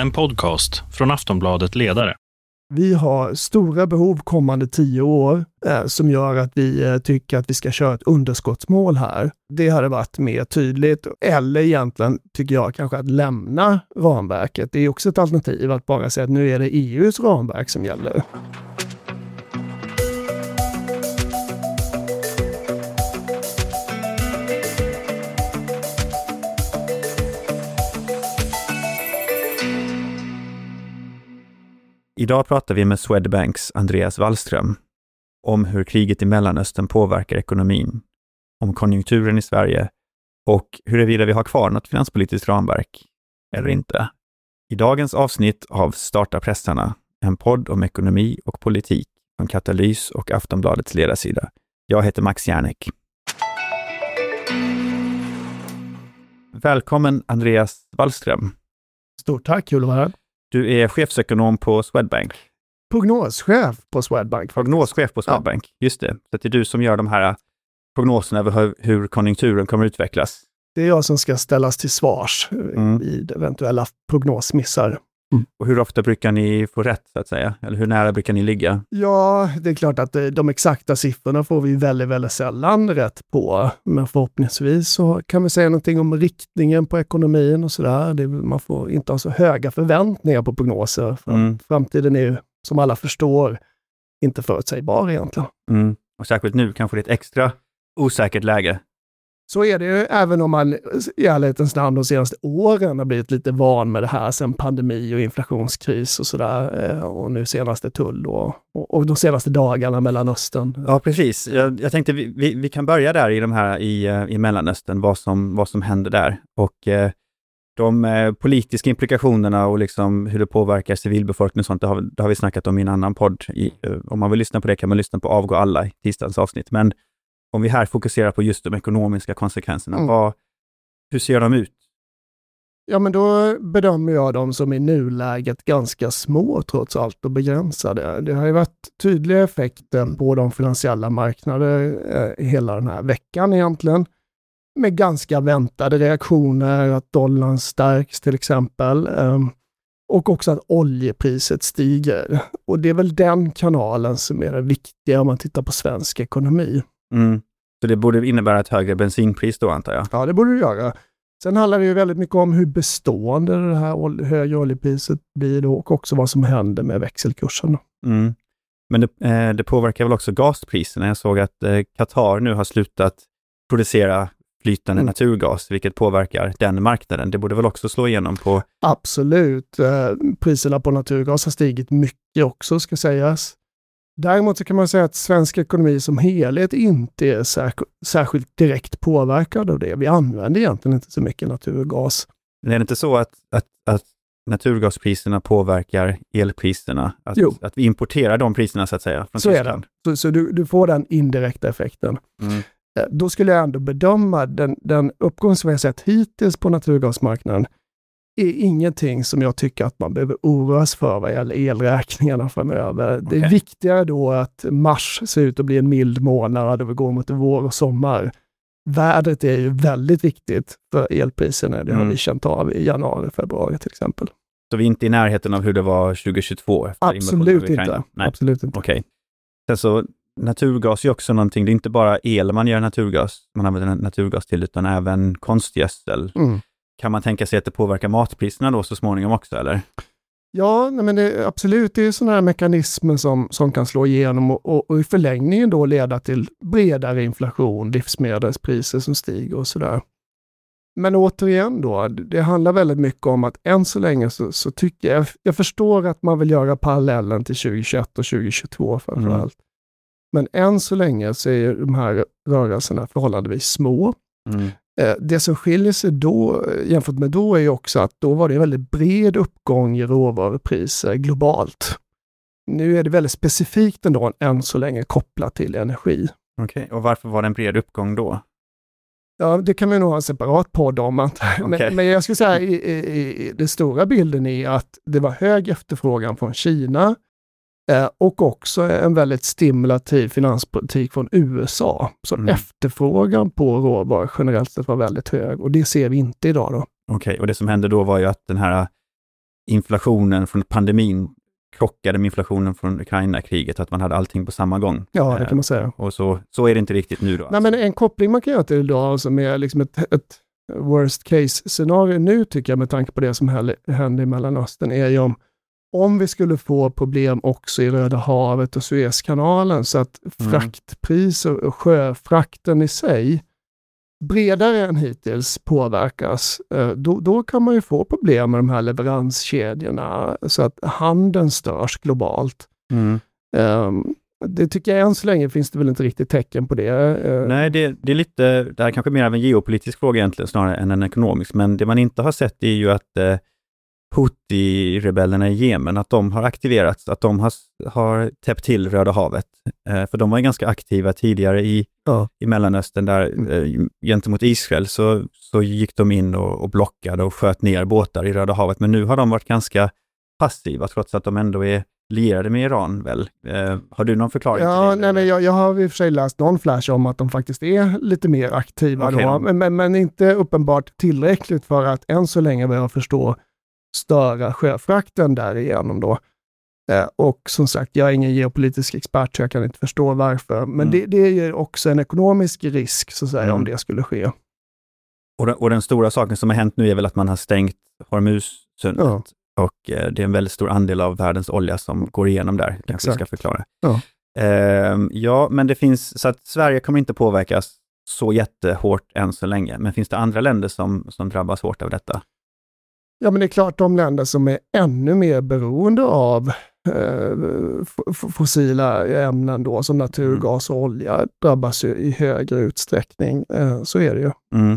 En podcast från Aftonbladet Ledare. Vi har stora behov kommande 10 år som gör att vi tycker att vi ska köra ett underskottsmål här. Det hade varit mer tydligt, eller egentligen tycker jag kanske att lämna ramverket. Det är också ett alternativ att bara säga att nu är det EUs ramverk som gäller. Idag pratar vi med Swedbanks Andreas Wallström om hur kriget i Mellanöstern påverkar ekonomin, om konjunkturen i Sverige och huruvida vi har kvar något finanspolitiskt ramverk eller inte. I dagens avsnitt av Starta pressarna, en podd om ekonomi och politik från Katalys och Aftonbladets ledarsida. Jag heter Max Järnek. Välkommen Andreas Wallström. Stort tack, kul att vara här. Du är chefsekonom på Swedbank. Prognoschef på Swedbank. Prognoschef på Swedbank, ja. Just det. Så det är du som gör de här prognoserna över hur konjunkturen kommer utvecklas. Det är jag som ska ställas till svars vid eventuella prognosmissar. Och hur ofta brukar ni få rätt, så att säga? Eller hur nära brukar ni ligga? Ja, det är klart att de exakta siffrorna får vi väldigt, väldigt sällan rätt på. Men förhoppningsvis så kan vi säga någonting om riktningen på ekonomin och sådär. Man får inte ha så höga förväntningar på prognoser. Framtiden är ju, som alla förstår, inte förutsägbar egentligen. Och särskilt nu kanske det är ett extra osäkert läge. Så är det ju, även om man i ärlighetens namn de senaste åren har blivit lite van med det här sen pandemi och inflationskris och sådär. Och nu senaste tull och de senaste dagarna Mellanöstern. Ja, precis. Jag tänkte vi kan börja där i Mellanöstern, vad som händer där. Och de politiska implikationerna och liksom hur det påverkar civilbefolkningen och sånt, det har vi snackat om i en annan podd. Om man vill lyssna på det kan man lyssna på Avgå alla i tisdagens avsnitt. Men om vi här fokuserar på just de ekonomiska konsekvenserna, hur ser de ut? Ja, men då bedömer jag dem som i nuläget ganska små trots allt och begränsade. Det har ju varit tydliga effekter på de finansiella marknader hela den här veckan egentligen. Med ganska väntade reaktioner, att dollarn stärks till exempel. Och också att oljepriset stiger. Och det är väl den kanalen som är det viktiga om man tittar på svensk ekonomi. Så det borde innebära ett högre bensinpris då, antar jag? Ja, det borde det göra. Sen handlar det ju väldigt mycket om hur bestående det här högre oljepriset blir då och också vad som händer med växelkursen. Men det påverkar väl också gaspriserna. Jag såg att Qatar nu har slutat producera flytande naturgas, vilket påverkar den marknaden. Det borde väl också slå igenom på... Absolut. Priserna på naturgas har stigit mycket också, ska sägas. Däremot så kan man säga att svensk ekonomi som helhet inte är särskilt direkt påverkad av det. Vi använder egentligen inte så mycket naturgas. Det är inte så att naturgaspriserna påverkar elpriserna? Att vi importerar de priserna så att säga från Tyskland? Är det. Så du får den indirekta effekten. Då skulle jag ändå bedöma den uppgång som vi har sett hittills på naturgasmarknaden är ingenting som jag tycker att man behöver oroas för vad gäller elräkningarna framöver. Okay. Det är viktigare då att mars ser ut att bli en mild månad och vi går mot vår och sommar. Vädret är ju väldigt viktigt för elpriserna. Det har vi känt av i januari, februari till exempel. Så vi är inte i närheten av hur det var 2022? Absolut inte. Nej. Absolut inte. Okej. Sen så naturgas är också någonting, det är inte bara el man gör naturgas, man använder naturgas till, utan även konstgödsel. Kan man tänka sig att det påverkar matpriserna då så småningom också, eller? Ja, men absolut. Det är sådana här mekanismer som kan slå igenom och i förlängningen då leda till bredare inflation, livsmedelspriser som stiger och sådär. Men återigen då, det handlar väldigt mycket om att än så länge så tycker jag förstår att man vill göra parallellen till 2021 och 2022 framförallt. Men än så länge så är de här rörelserna förhållandevis små. Det som skiljer sig då jämfört med då är ju också att då var det en väldigt bred uppgång i råvarupriser globalt. Nu är det väldigt specifikt ändå än så länge kopplat till energi. Okej, och varför var det en bred uppgång då? Ja, det kan vi nog ha en separat podd om. Men jag skulle säga i den stora bilden är att det var hög efterfrågan från Kina och också en väldigt stimulativ finanspolitik från USA. Så efterfrågan på råvaror generellt sett var väldigt hög och det ser vi inte idag då. Okej, och det som hände då var ju att den här inflationen från pandemin krockade med inflationen från Ukraina-kriget, att man hade allting på samma gång. Ja, det kan man säga. Och så är det inte riktigt nu då. Nej, men en koppling man kan göra till idag som är liksom ett worst case-scenario nu tycker jag med tanke på det som händer i Mellanöstern är ju om vi skulle få problem också i Röda havet och Suezkanalen så att fraktpriser och sjöfrakten i sig bredare än hittills påverkas, då kan man ju få problem med de här leveranskedjorna så att handeln störs globalt. Det tycker jag än så länge finns det väl inte riktigt tecken på det. Nej, det är lite, det här kanske mer av en geopolitisk fråga egentligen snarare än en ekonomisk, men det man inte har sett är ju att Houthi-rebellerna i Jemen, att de har aktiverats, att de har täppt till Röda havet. För de var ganska aktiva tidigare i Mellanöstern där gentemot Israel så gick de in och blockade och sköt ner båtar i Röda havet. Men nu har de varit ganska passiva trots att de ändå är lierade med Iran väl. Har du någon förklaring till det? Nej, men jag har i och för sig läst någon flash om att de faktiskt är lite mer aktiva då, men inte uppenbart tillräckligt för att än så länge vad jag förstår störa sjöfrakten därigenom då. Och som sagt, jag är ingen geopolitisk expert så jag kan inte förstå varför. Men det är ju också en ekonomisk risk så att säga om det skulle ske. Och den stora saken som har hänt nu är väl att man har stängt Hormuzsundet. Ja. Och det är en väldigt stor andel av världens olja som går igenom där. Kanske vi ska förklara. Ja, men det finns, så att Sverige kommer inte påverkas så jättehårt än så länge. Men finns det andra länder som drabbas hårt av detta? Ja, men det är klart de länder som är ännu mer beroende av fossila ämnen då, som naturgas och olja drabbas ju i högre utsträckning. Så är det ju.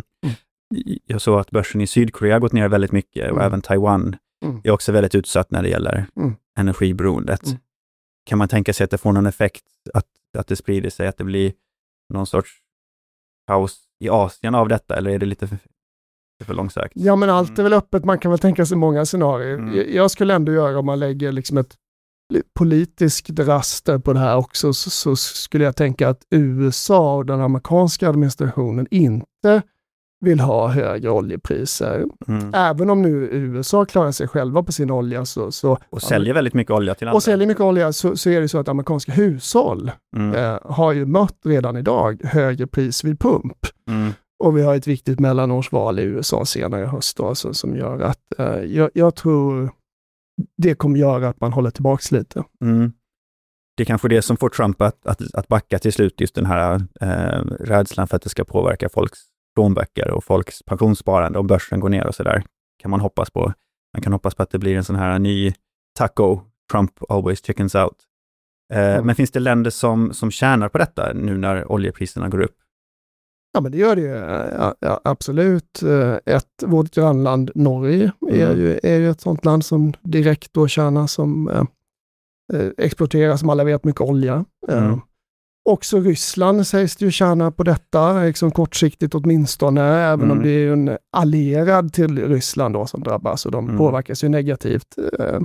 Jag såg att börsen i Sydkorea har gått ner väldigt mycket och även Taiwan är också väldigt utsatt när det gäller energiberoendet. Kan man tänka sig att det får någon effekt att det sprider sig, att det blir någon sorts kaos i Asien av detta, eller är det lite för långsökt? Ja, men allt är väl öppet. Man kan väl tänka sig många scenarier. Jag skulle ändå göra, om man lägger liksom ett politiskt raster på det här också, så skulle jag tänka att USA och den amerikanska administrationen inte vill ha högre oljepriser. Även om nu USA klarar sig själva på sin olja och säljer väldigt mycket olja till andra. Och säljer mycket olja så är det så att amerikanska hushåll har ju mött redan idag högre pris vid pump. Och vi har ett viktigt mellanårsval i USA senare i höst då, som gör att jag tror det kommer göra att man håller tillbaks lite. Det är kanske det som får Trump att backa till slut, just den här rädslan för att det ska påverka folks plånböcker och folks pensionssparande och börsen går ner och sådär. Man kan hoppas på att det blir en sån här ny taco, Trump always chickens out. Men finns det länder som tjänar på detta nu när oljepriserna går upp? Ja, men det gör det ju. Ja, absolut. Vårt grannland Norge är ju ett sånt land som direkt då tjänar, som exporterar, som alla vet, mycket olja. Också Ryssland sägs det ju tjäna på detta, liksom kortsiktigt åtminstone, även om det är en allierad till Ryssland då som drabbas, och de påverkas ju negativt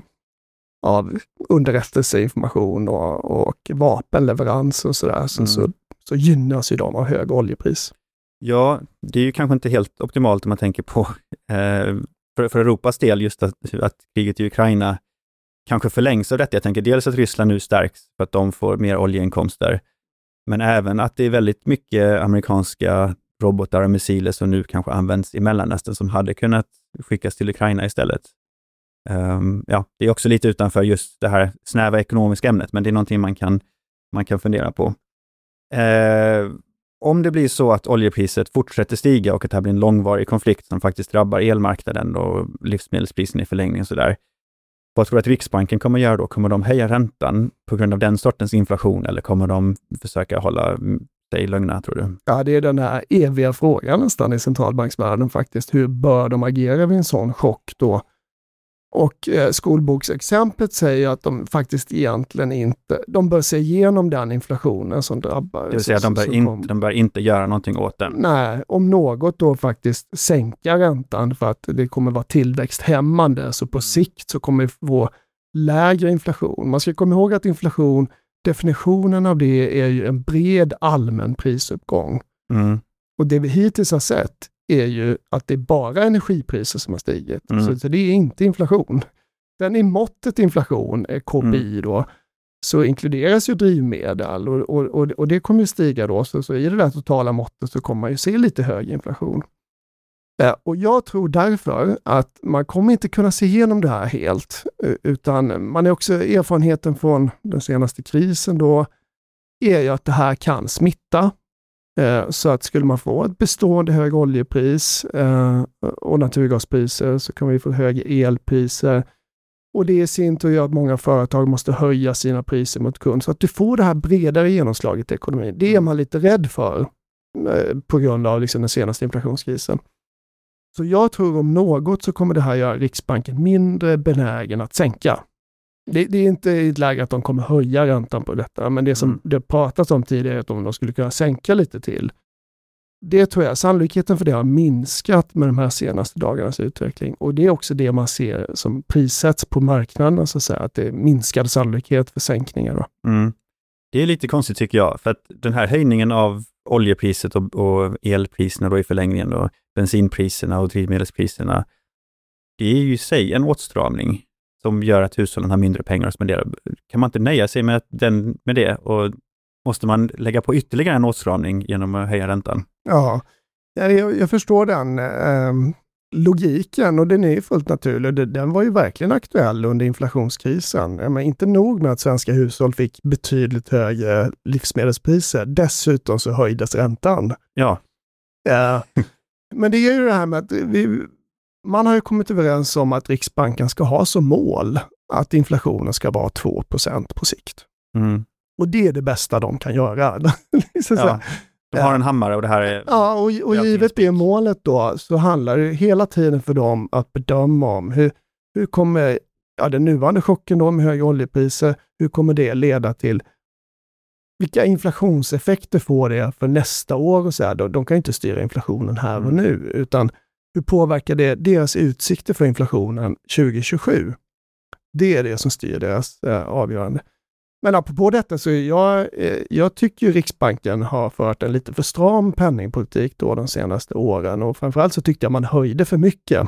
av underrättelseinformation och vapenleverans och sådär. Så gynnas ju de av hög oljepris. Ja, det är ju kanske inte helt optimalt om man tänker på för Europas del, just att kriget i Ukraina kanske förlängs av detta. Jag tänker dels att Ryssland nu stärks för att de får mer oljeinkomster, men även att det är väldigt mycket amerikanska robotar och missiler som nu kanske används i Mellanöstern som hade kunnat skickas till Ukraina istället. Det är också lite utanför just det här snäva ekonomiska ämnet, men det är någonting man kan fundera på. Om det blir så att oljepriset fortsätter stiga och att det här blir en långvarig konflikt som faktiskt drabbar elmarknaden och livsmedelspriserna i förlängningen och sådär, vad tror du att Riksbanken kommer göra då? Kommer de höja räntan på grund av den sortens inflation, eller kommer de försöka hålla sig lugna, tror du? Ja, det är den här eviga frågan nästan i centralbanksvärlden faktiskt. Hur bör de agera vid en sån chock då? Och skolboksexemplet säger att de faktiskt egentligen inte, de bör se igenom den inflationen som drabbar. Det vill säga att de bör inte göra någonting åt den. Nej, om något då faktiskt sänka räntan för att det kommer vara tillväxthämmande, så på sikt så kommer vi få lägre inflation. Man ska komma ihåg att inflation, definitionen av det är ju en bred allmän prisuppgång. Och det vi hittills har sett är ju att det är bara energipriser som har stigit. Så det är inte inflation. den i måttet inflation, KPI då, så inkluderas ju drivmedel och det kommer ju stiga då. Så i det där totala måttet så kommer man ju se lite hög inflation. Och jag tror därför att man kommer inte kunna se igenom det här helt, utan man är också erfarenheten från den senaste krisen då är ju att det här kan smitta. Så att skulle man få ett bestående hög oljepris och naturgaspriser så kan vi få höga elpriser. Och det i sin tur gör att många företag måste höja sina priser mot kund. Så att du får det här bredare genomslaget i ekonomin. Det är man lite rädd för på grund av liksom den senaste inflationskrisen. Så jag tror om något så kommer det här göra Riksbanken mindre benägen att sänka. Det är inte i ett läge att de kommer höja räntan på detta, men det som det pratats om tidigare är att de skulle kunna sänka lite till. Det tror jag, sannolikheten för det har minskat med de här senaste dagarnas utveckling. Och det är också det man ser som prissätts på marknaden, så att säga, att det är minskad sannolikhet för sänkningar då. Det är lite konstigt tycker jag, för att den här höjningen av oljepriset och elpriserna då i förlängningen och bensinpriserna och drivmedelspriserna, det är ju i sig en åtstramning som gör att hushållen har mindre pengar att spendera. Kan man inte nöja sig med det och måste man lägga på ytterligare en åtstramning genom att höja räntan? Ja, jag förstår den logiken och den är fullt naturlig. Den var ju verkligen aktuell under inflationskrisen. Men inte nog med att svenska hushåll fick betydligt högre livsmedelspriser. Dessutom så höjdes räntan. Ja. Men det är ju det här med att man har ju kommit överens om att Riksbanken ska ha som mål att inflationen ska vara 2% på sikt. Och det är det bästa de kan göra. De har en hammare och det här är... Ja, och givet det målet då så handlar det hela tiden för dem att bedöma om hur kommer den nuvarande chocken då med höga oljepriser, hur kommer det leda till, vilka inflationseffekter får det för nästa år och så här. De kan inte styra inflationen här och nu, utan hur påverkar det deras utsikter för inflationen 2027? Det är det som styr deras avgörande. Men apropå detta så jag tycker ju Riksbanken har fört en lite för stram penningpolitik då de senaste åren och framförallt så tyckte jag man höjde för mycket.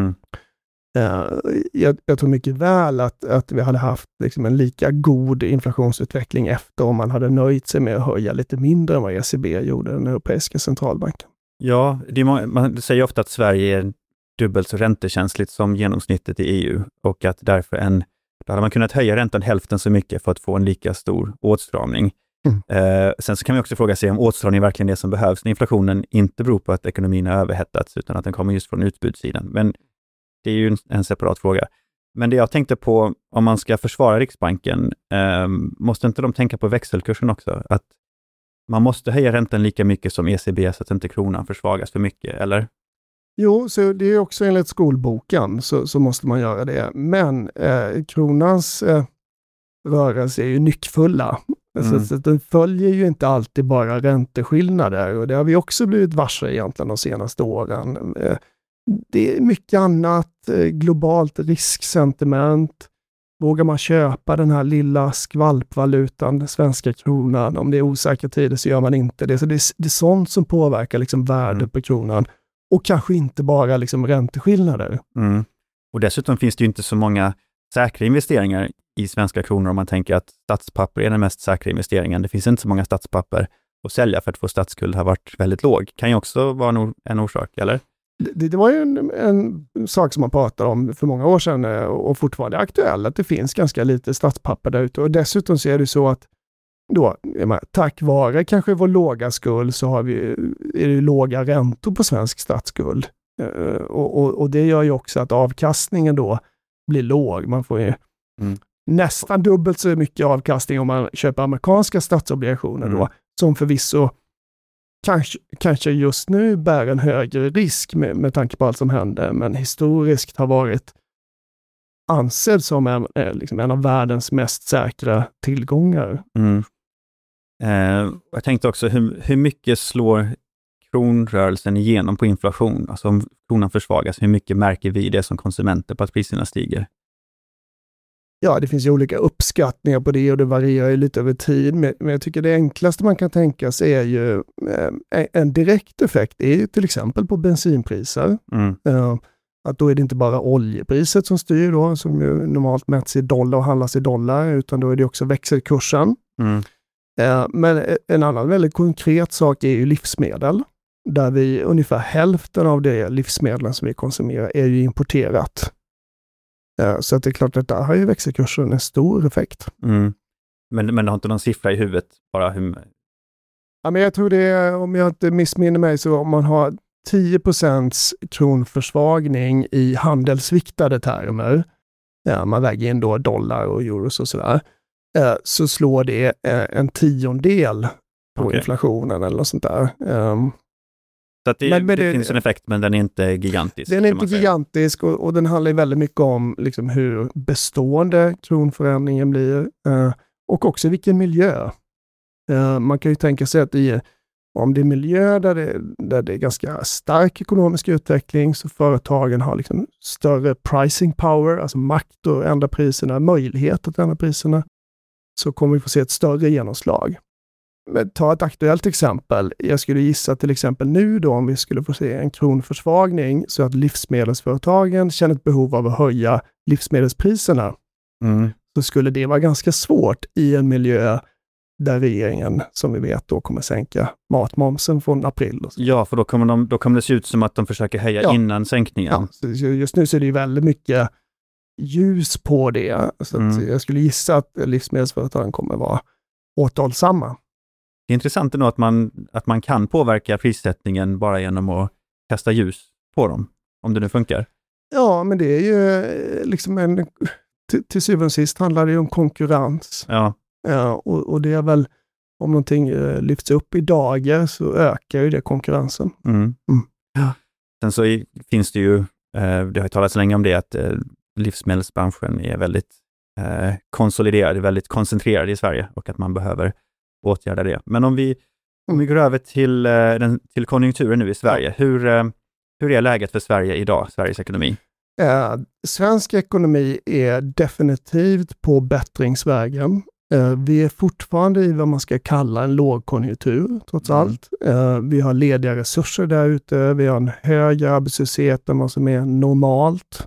Jag tror mycket väl att vi hade haft liksom en lika god inflationsutveckling efter om man hade nöjt sig med att höja lite mindre än vad ECB gjorde, den europeiska centralbanken. Ja, man säger ofta att Sverige är dubbelt så räntekänsligt som genomsnittet i EU och att därför då hade man kunnat höja räntan hälften så mycket för att få en lika stor åtstramning. Sen så kan vi också fråga sig om åtstramning verkligen är det som behövs när inflationen inte beror på att ekonomin har överhettats utan att den kommer just från utbudssidan. Men det är ju en separat fråga. Men det jag tänkte på, om man ska försvara Riksbanken, måste inte de tänka på växelkursen också? Att man måste höja räntan lika mycket som ECB så att inte kronan försvagas för mycket, eller? Jo, så det är också enligt skolboken så måste man göra det. Men kronans rörelse är ju nyckfulla. Så den följer ju inte alltid bara ränteskillnader. Och det har vi också blivit varse egentligen de senaste åren. Det är mycket annat, globalt risksentiment. Vågar man köpa den här lilla skvalpvalutan, svenska kronan? Om det är osäkra tider så gör man inte det. Så det är sånt som påverkar liksom värdet på kronan. Och kanske inte bara liksom ränteskillnader. Och dessutom finns det ju inte så många säkra investeringar i svenska kronor om man tänker att statspapper är den mest säkra investeringen. Det finns inte så många statspapper att sälja för att vår statsskuld har varit väldigt låg. Kan ju också vara en orsak, eller? Det var ju en sak som man pratade om för många år sedan och fortfarande är aktuell, att det finns ganska lite statspapper där ute. Och dessutom så är det så att då, tack vare kanske vår låga skuld så är det låga räntor på svensk statsskuld. Och det gör ju också att avkastningen då blir låg. Man får ju nästan dubbelt så mycket avkastning om man köper amerikanska statsobligationer då, som förvisso kanske just nu bär en högre risk med tanke på allt som händer, men historiskt har varit ansedd som liksom en av världens mest säkra tillgångar. Jag tänkte också, hur mycket slår kronrörelsen igenom på inflation? Alltså om kronan försvagas, hur mycket märker vi det som konsumenter på att priserna stiger? Ja, det finns ju olika uppskattningar på det och det varierar ju lite över tid. Men jag tycker det enklaste man kan tänka sig är ju en direkt effekt är ju till exempel på bensinpriser. Att då är det inte bara oljepriset som styr då, som ju normalt mäts i dollar och handlas i dollar, utan då är det också växelkursen. Men en annan väldigt konkret sak är ju livsmedel. Där vi ungefär hälften av det livsmedlen som vi konsumerar är ju importerat. Så att det är klart att där har ju växelkursen en stor effekt. Men du har inte någon siffra i huvudet? Bara hur... Ja, men jag tror det är, om jag inte missminner mig, så om man har 10% kronförsvagning i handelsviktade termer, man väger in då dollar och euros och sådär, så slår det en 10% på inflationen eller något sånt där. Så att det finns en effekt, men den är inte gigantisk. Den är inte gigantisk och den handlar väldigt mycket om liksom hur bestående kronförändringen blir och också vilken miljö. Man kan ju tänka sig att om det är miljö där det är ganska stark ekonomisk utveckling, så företagen har liksom större pricing power, alltså makt att ändra priserna, möjlighet att ändra priserna, så kommer vi få se ett större genomslag. Men ta ett aktuellt exempel. Jag skulle gissa till exempel nu då, om vi skulle få se en kronförsvagning, så att livsmedelsföretagen känner ett behov av att höja livsmedelspriserna. Så skulle det vara ganska svårt i en miljö där regeringen, som vi vet, då kommer sänka matmomsen från april. Ja, för då kommer det se ut som att de försöker höja innan sänkningen. Ja, så just nu så är det ju väldigt mycket ljus på det. Så att jag skulle gissa att livsmedelsföretagen kommer vara återhållsamma. Det är intressant ändå att man kan påverka prissättningen bara genom att kasta ljus på dem, om det nu funkar. Ja, men det är ju liksom till syvende och sist handlar det ju om konkurrens. Ja. Och det är väl, om någonting lyfts upp i dagar så ökar ju det konkurrensen. Ja. Sen så finns det ju, det har ju talats länge om det, att livsmedelsbranschen är väldigt konsoliderad, väldigt koncentrerad i Sverige, och att man behöver åtgärda det. Men om vi går över till konjunkturen nu i Sverige, hur är läget för Sverige idag, Sveriges ekonomi? Svensk ekonomi är definitivt på bättringsvägen. Vi är fortfarande i vad man ska kalla en lågkonjunktur, trots allt. Vi har lediga resurser där ute. Vi har en högre arbetslöshet än vad som är normalt.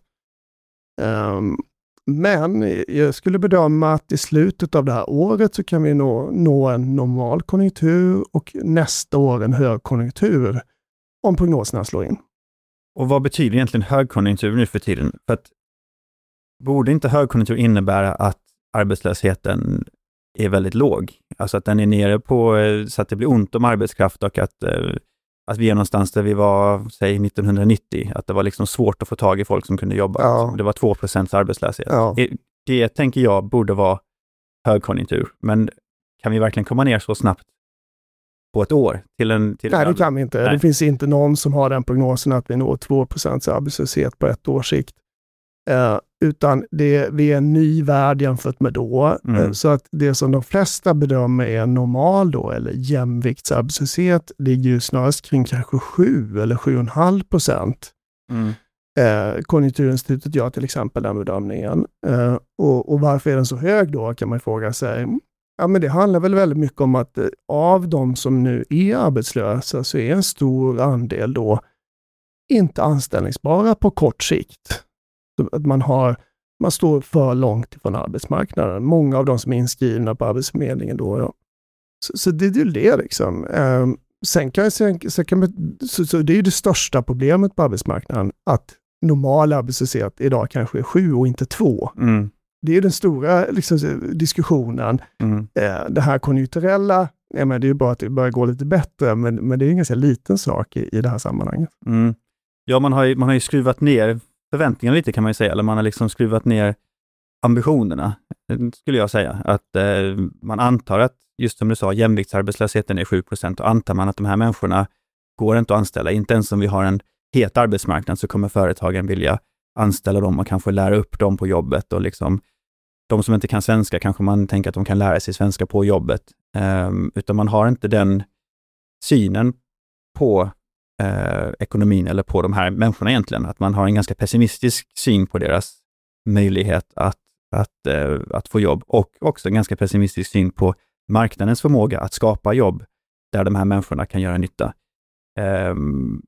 Men jag skulle bedöma att i slutet av det här året så kan vi nå en normal konjunktur och nästa år en högkonjunktur, om prognoserna slår in. Och vad betyder egentligen högkonjunktur nu för tiden? För att borde inte högkonjunktur innebära att arbetslösheten är väldigt låg? Alltså att den är nere på så att det blir ont om arbetskraft, och att vi är någonstans där vi var, säg 1990, att det var liksom svårt att få tag i folk som kunde jobba. Ja. Det var 2% arbetslöshet. Ja. Det tänker jag borde vara högkonjunktur. Men kan vi verkligen komma ner så snabbt på ett år? Nej, det kan vi inte. Nej. Det finns inte någon som har den prognosen att vi når 2% arbetslöshet på ett års sikt. Utan vi är en ny värld jämfört med då. Så att det som de flesta bedömer är normal då, eller jämviktsarbetslöshet, ligger ju snarast kring kanske 7 eller 7,5%. Konjunkturinstitutet gör till exempel den bedömningen. Och varför är den så hög då, kan man fråga sig. Ja, men det handlar väl väldigt mycket om att av de som nu är arbetslösa så är en stor andel då inte anställningsbara på kort sikt. Att man står för långt ifrån arbetsmarknaden. Många av de som är inskrivna på Arbetsförmedlingen då. Ja. Så det är ju det liksom. Så det är ju det största problemet på arbetsmarknaden, att normal arbetslöshet idag kanske är 7 och inte 2. Det är den stora liksom, diskussionen. Det här konjunkturella, det är ju bara att det börjar gå lite bättre, men det är en ganska liten sak i det här sammanhanget. Ja, man har ju skruvat ner förväntningarna lite, kan man ju säga, eller man har liksom skruvat ner ambitionerna, skulle jag säga. Att man antar att, just som du sa, jämviktsarbetslösheten är 7%, och antar man att de här människorna går inte att anställa. Inte ens om vi har en het arbetsmarknad så kommer företagen vilja anställa dem och kanske lära upp dem på jobbet, och liksom de som inte kan svenska kanske man tänker att de kan lära sig svenska på jobbet. Utan man har inte den synen på ekonomin eller på de här människorna egentligen. Att man har en ganska pessimistisk syn på deras möjlighet att få jobb, och också en ganska pessimistisk syn på marknadens förmåga att skapa jobb där de här människorna kan göra nytta.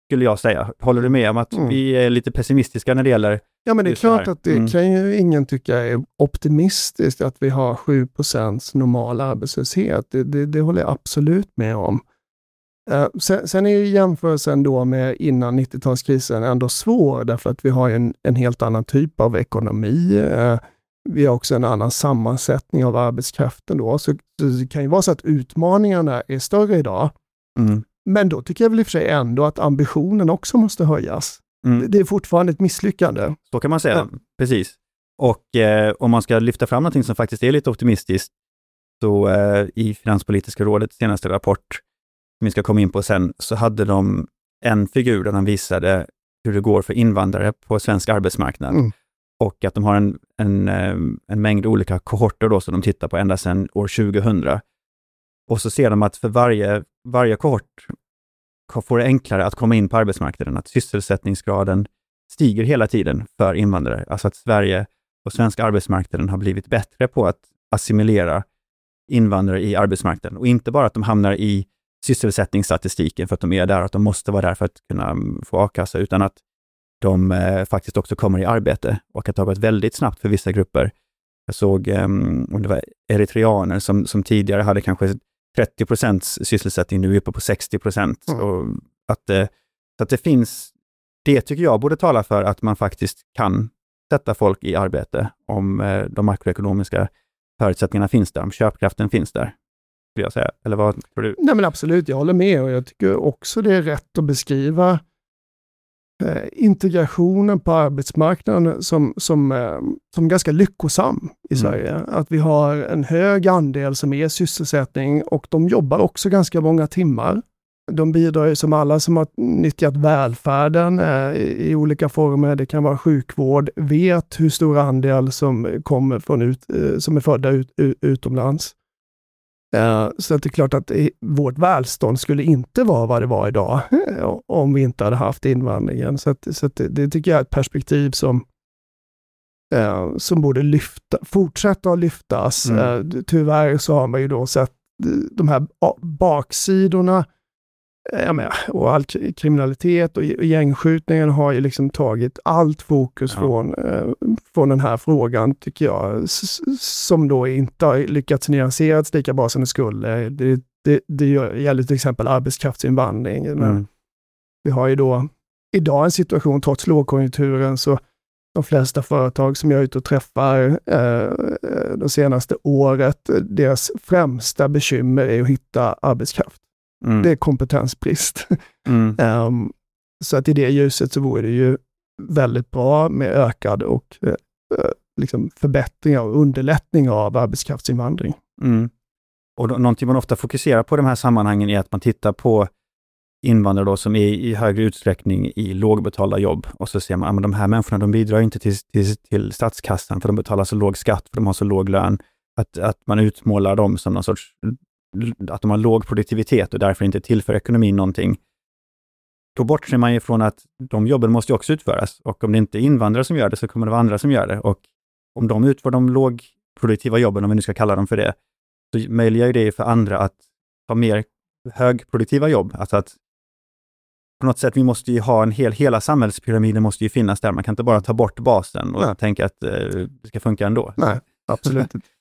skulle jag säga. Håller du med om att vi är lite pessimistiska när det gäller? Ja, men det är klart att det kan ju ingen tycka är optimistiskt att vi har 7% normal arbetslöshet. Det håller jag absolut med om. Sen är ju jämförelsen då med innan 90-talskrisen ändå svår, därför att vi har en helt annan typ av ekonomi. Vi har också en annan sammansättning av arbetskraften då. Så det kan ju vara så att utmaningarna är större idag. Men då tycker jag väl i och för sig ändå att ambitionen också måste höjas. Det är fortfarande ett misslyckande. Så kan man säga, precis. Och om man ska lyfta fram någonting som faktiskt är lite optimistiskt, så i Finanspolitiska rådets senaste rapport, som vi ska komma in på sen, så hade de en figur där de visade hur det går för invandrare på svensk arbetsmarknad. Och att de har en mängd olika kohorter då som de tittar på ända sedan år 2000. Och så ser de att för varje kohort får det enklare att komma in på arbetsmarknaden, att sysselsättningsgraden stiger hela tiden för invandrare. Alltså att Sverige och svenska arbetsmarknaden har blivit bättre på att assimilera invandrare i arbetsmarknaden. Och inte bara att de hamnar i sysselsättningsstatistiken för att de är där, att de måste vara där för att kunna få a-kassa, utan att de faktiskt också kommer i arbete, och att det har gått väldigt snabbt för vissa grupper. Jag såg om det var eritreaner som tidigare hade kanske 30% sysselsättning, nu är uppe på 60%. Och att det finns, det tycker jag borde tala för att man faktiskt kan sätta folk i arbete om de makroekonomiska förutsättningarna finns där, om köpkraften finns där, vill jag säga. Eller vad tror du? Nej, men absolut, jag håller med, och jag tycker också det är rätt att beskriva integrationen på arbetsmarknaden som ganska lyckosam i Sverige. Att vi har en hög andel som är sysselsättning, och de jobbar också ganska många timmar. De bidrar ju som alla som har nyttjat välfärden i olika former. Det kan vara sjukvård, vet hur stor andel som kommer från som är födda utomlands. Så att det är klart att vårt välstånd skulle inte vara vad det var idag om vi inte hade haft invandringen. Så att det tycker jag är ett perspektiv som borde fortsätta att lyftas. Tyvärr så har man ju då sett de här baksidorna, och all kriminalitet och gängskjutningen har ju liksom tagit allt fokus från den här frågan, tycker jag, som då inte har lyckats nyanseras lika bra som det skulle. Det gäller till exempel arbetskraftsinvandring. Vi har ju då idag en situation, trots lågkonjunkturen, så de flesta företag som jag är ute och träffar det senaste året, deras främsta bekymmer är att hitta arbetskraft. Det är kompetensbrist. Så att i det ljuset så vore det ju väldigt bra med ökad och liksom förbättringar och underlättning av arbetskraftsinvandring. Och någonting man ofta fokuserar på i de här sammanhangen är att man tittar på invandrare då som är i högre utsträckning i lågbetalda jobb, och så ser man att de här människorna, de bidrar inte till statskassan för de betalar så låg skatt, för de har så låg lön, att man utmålar dem som någon sorts, att de har låg produktivitet och därför inte tillför ekonomin någonting. Då bortser man ju från att de jobben måste ju också utföras, och om det inte är invandrare som gör det så kommer det vara andra som gör det, och om de utför de lågproduktiva jobben, om vi nu ska kalla dem för det, så möjliggör det för andra att ha mer högproduktiva jobb. Alltså att på något sätt vi måste ju ha hela samhällspyramiden måste ju finnas där. Man kan inte bara ta bort basen och tänka att det ska funka ändå. Nej, absolut inte.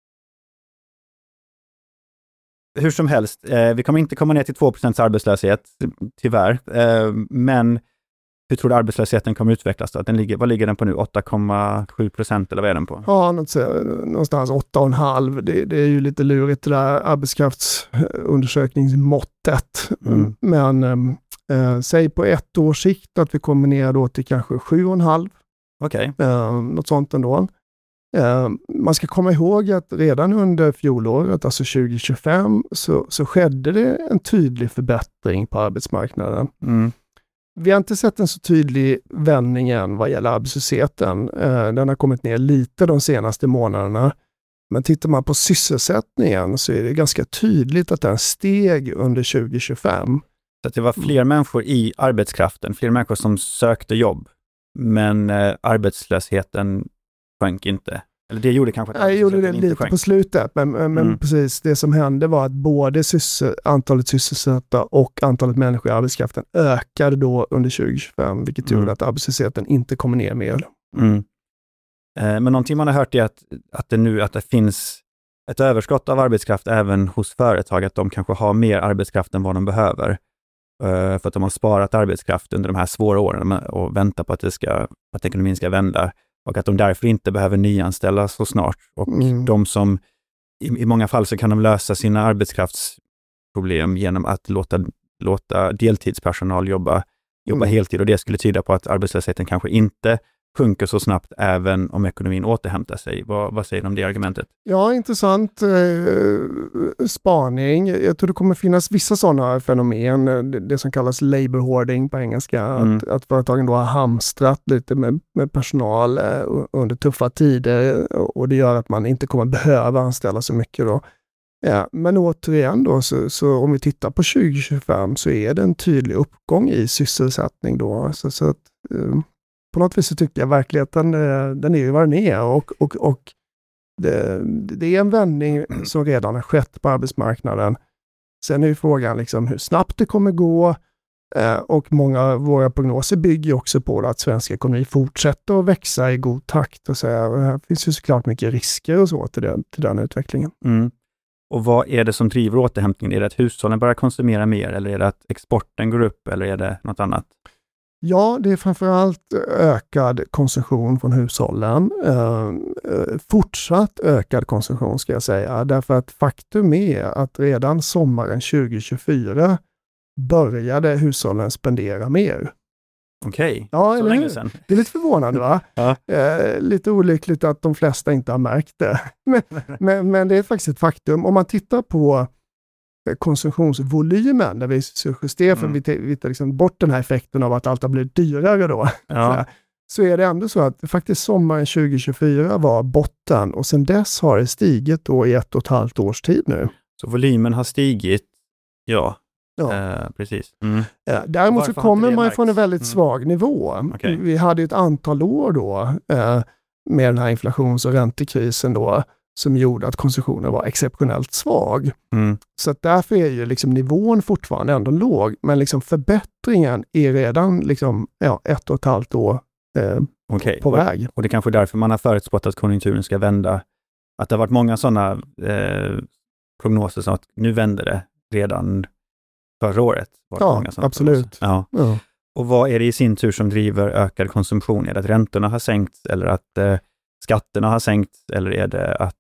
Hur som helst, vi kommer inte komma ner till 2% arbetslöshet, tyvärr. Men hur tror du arbetslösheten kommer utvecklas då? Vad ligger den på nu? 8,7% eller vad är den på? Ja, någonstans 8,5%. Det är ju lite lurigt det där arbetskraftsundersökningsmåttet. Men säg på ett års sikt att vi kommer ner då till kanske 7,5%. Okej. Något sånt ändå. Man ska komma ihåg att redan under fjolåret, alltså 2025, så skedde det en tydlig förbättring på arbetsmarknaden. Vi har inte sett en så tydlig vändning än vad gäller arbetslösheten. Den har kommit ner lite de senaste månaderna. Men tittar man på sysselsättningen så är det ganska tydligt att den steg under 2025. Så att det var fler människor i arbetskraften, fler människor som sökte jobb. Men arbetslösheten sjönk inte. Eller det gjorde kanske att jag gjorde det inte lite sjönk. på slutet, men precis det som hände var att både antalet sysselsatta och antalet människor i arbetskraften ökade då under 2025, vilket gjorde att arbetslösheten inte kommer ner mer. Men någonting man har hört är att det finns ett överskott av arbetskraft även hos företag, att de kanske har mer arbetskraft än vad de behöver. För att de har sparat arbetskraft under de här svåra åren och väntar på att ekonomin ska vända, och att de därför inte behöver nyanställa så snart. Och de som i många fall så kan de lösa sina arbetskraftsproblem genom att låta deltidspersonal jobba heltid, och det skulle tyda på att arbetslösheten kanske inte sjunker så snabbt även om ekonomin återhämtar sig. Vad säger du om det argumentet? Ja, intressant spaning. Jag tror det kommer finnas vissa sådana fenomen, det som kallas labor hoarding på engelska, att företagen då har hamstrat lite med personal under tuffa tider, och det gör att man inte kommer behöva anställa så mycket då. Ja, men återigen då, så om vi tittar på 2025 så är det en tydlig uppgång i sysselsättning då. Så att på något vis så tycker jag verkligheten, den är ju vad den är, och det är en vändning som redan har skett på arbetsmarknaden. Sen är ju frågan liksom hur snabbt det kommer gå, och många av våra prognoser bygger också på att svensk ekonomi fortsätter att växa i god takt, och så här finns ju såklart mycket risker och så till den utvecklingen. Och vad är det som driver återhämtningen? Är det att hushållen börjar konsumera mer, eller är det att exporten går upp, eller är det något annat? Ja, det är framförallt ökad konsumtion från hushållen. Fortsatt ökad konsumtion ska jag säga. Därför att faktum är att redan sommaren 2024 började hushållen spendera mer. Okej, ja, så länge sedan. Det är lite förvånande va? Ja. Lite olyckligt att de flesta inte har märkt det. Men det är faktiskt ett faktum. Om man tittar på konsumtionsvolymen, där vi justerar för vi tar liksom bort den här effekten av att allt har blivit dyrare då. Ja. Så är det ändå så att faktiskt sommaren 2024 var botten, och sedan dess har det stigit då i 1,5 års tid nu. Så volymen har stigit, ja. Precis. Däremot så kommer man från en väldigt svag nivå. Okay. Vi hade ett antal år då med den här inflations- och räntekrisen då, som gjorde att konsumtionen var exceptionellt svag. Så att därför är ju liksom nivån fortfarande ändå låg, men liksom förbättringen är redan liksom 1,5 år på väg. Och det är kanske därför man har förutspått att konjunkturen ska vända. Att det har varit många sådana prognoser som att nu vänder det redan förra året. Ja, absolut. Ja. Och vad är det i sin tur som driver ökad konsumtion? Är det att räntorna har sänkts, eller att skatterna har sänkts, eller är det att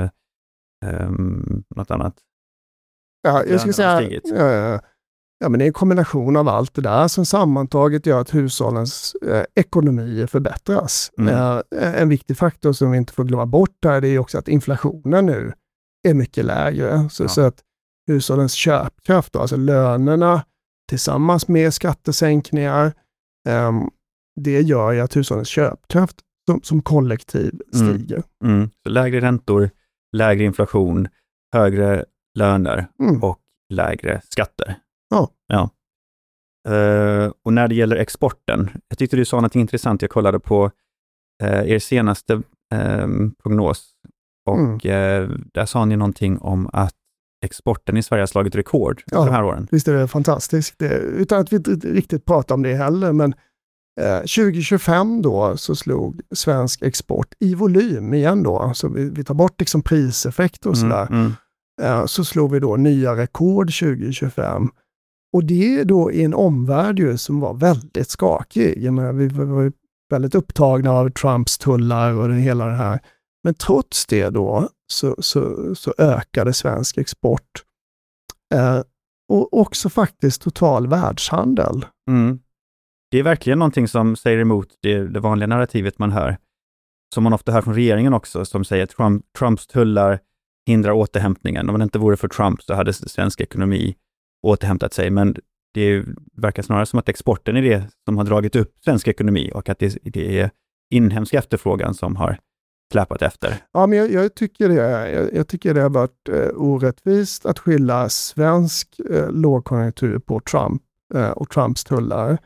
något annat? Ja, jag skulle säga men det är en kombination av allt det där som sammantaget gör att hushållens ekonomier förbättras. En viktig faktor som vi inte får glömma bort här, det är också att inflationen nu är mycket lägre. Så att hushållens köpkraft, då, alltså lönerna tillsammans med skattesänkningar, det gör ju att hushållens köpkraft som kollektiv stiger. Så lägre räntor, lägre inflation, högre löner och lägre skatter. Ja. Och när det gäller exporten, jag tyckte du sa något intressant. Jag kollade på er senaste prognos, och där sa ni någonting om att exporten i Sverige har slagit rekord de här åren. Visst är det fantastiskt. Utan att vi inte riktigt pratar om det heller, men 2025 då så slog svensk export i volym igen då, så vi tar bort liksom priseffekter och sådär, så slog vi då nya rekord 2025. Och det är då i en omvärld ju som var väldigt skakig. Jag menar, vi var väldigt upptagna av Trumps tullar och hela det här. Men trots det då så ökade svensk export. Och också faktiskt total världshandel. Det är verkligen någonting som säger emot det vanliga narrativet man hör. Som man ofta hör från regeringen också, som säger att Trumps tullar hindrar återhämtningen. Om det inte vore för Trump så hade svensk ekonomi återhämtat sig. Men det verkar snarare som att exporten är det som har dragit upp svensk ekonomi, och att det är inhemsk efterfrågan som har släpat efter. Ja, men jag tycker det. Jag tycker det har varit orättvist att skylla svensk lågkonjunktur på Trump och Trumps tullar.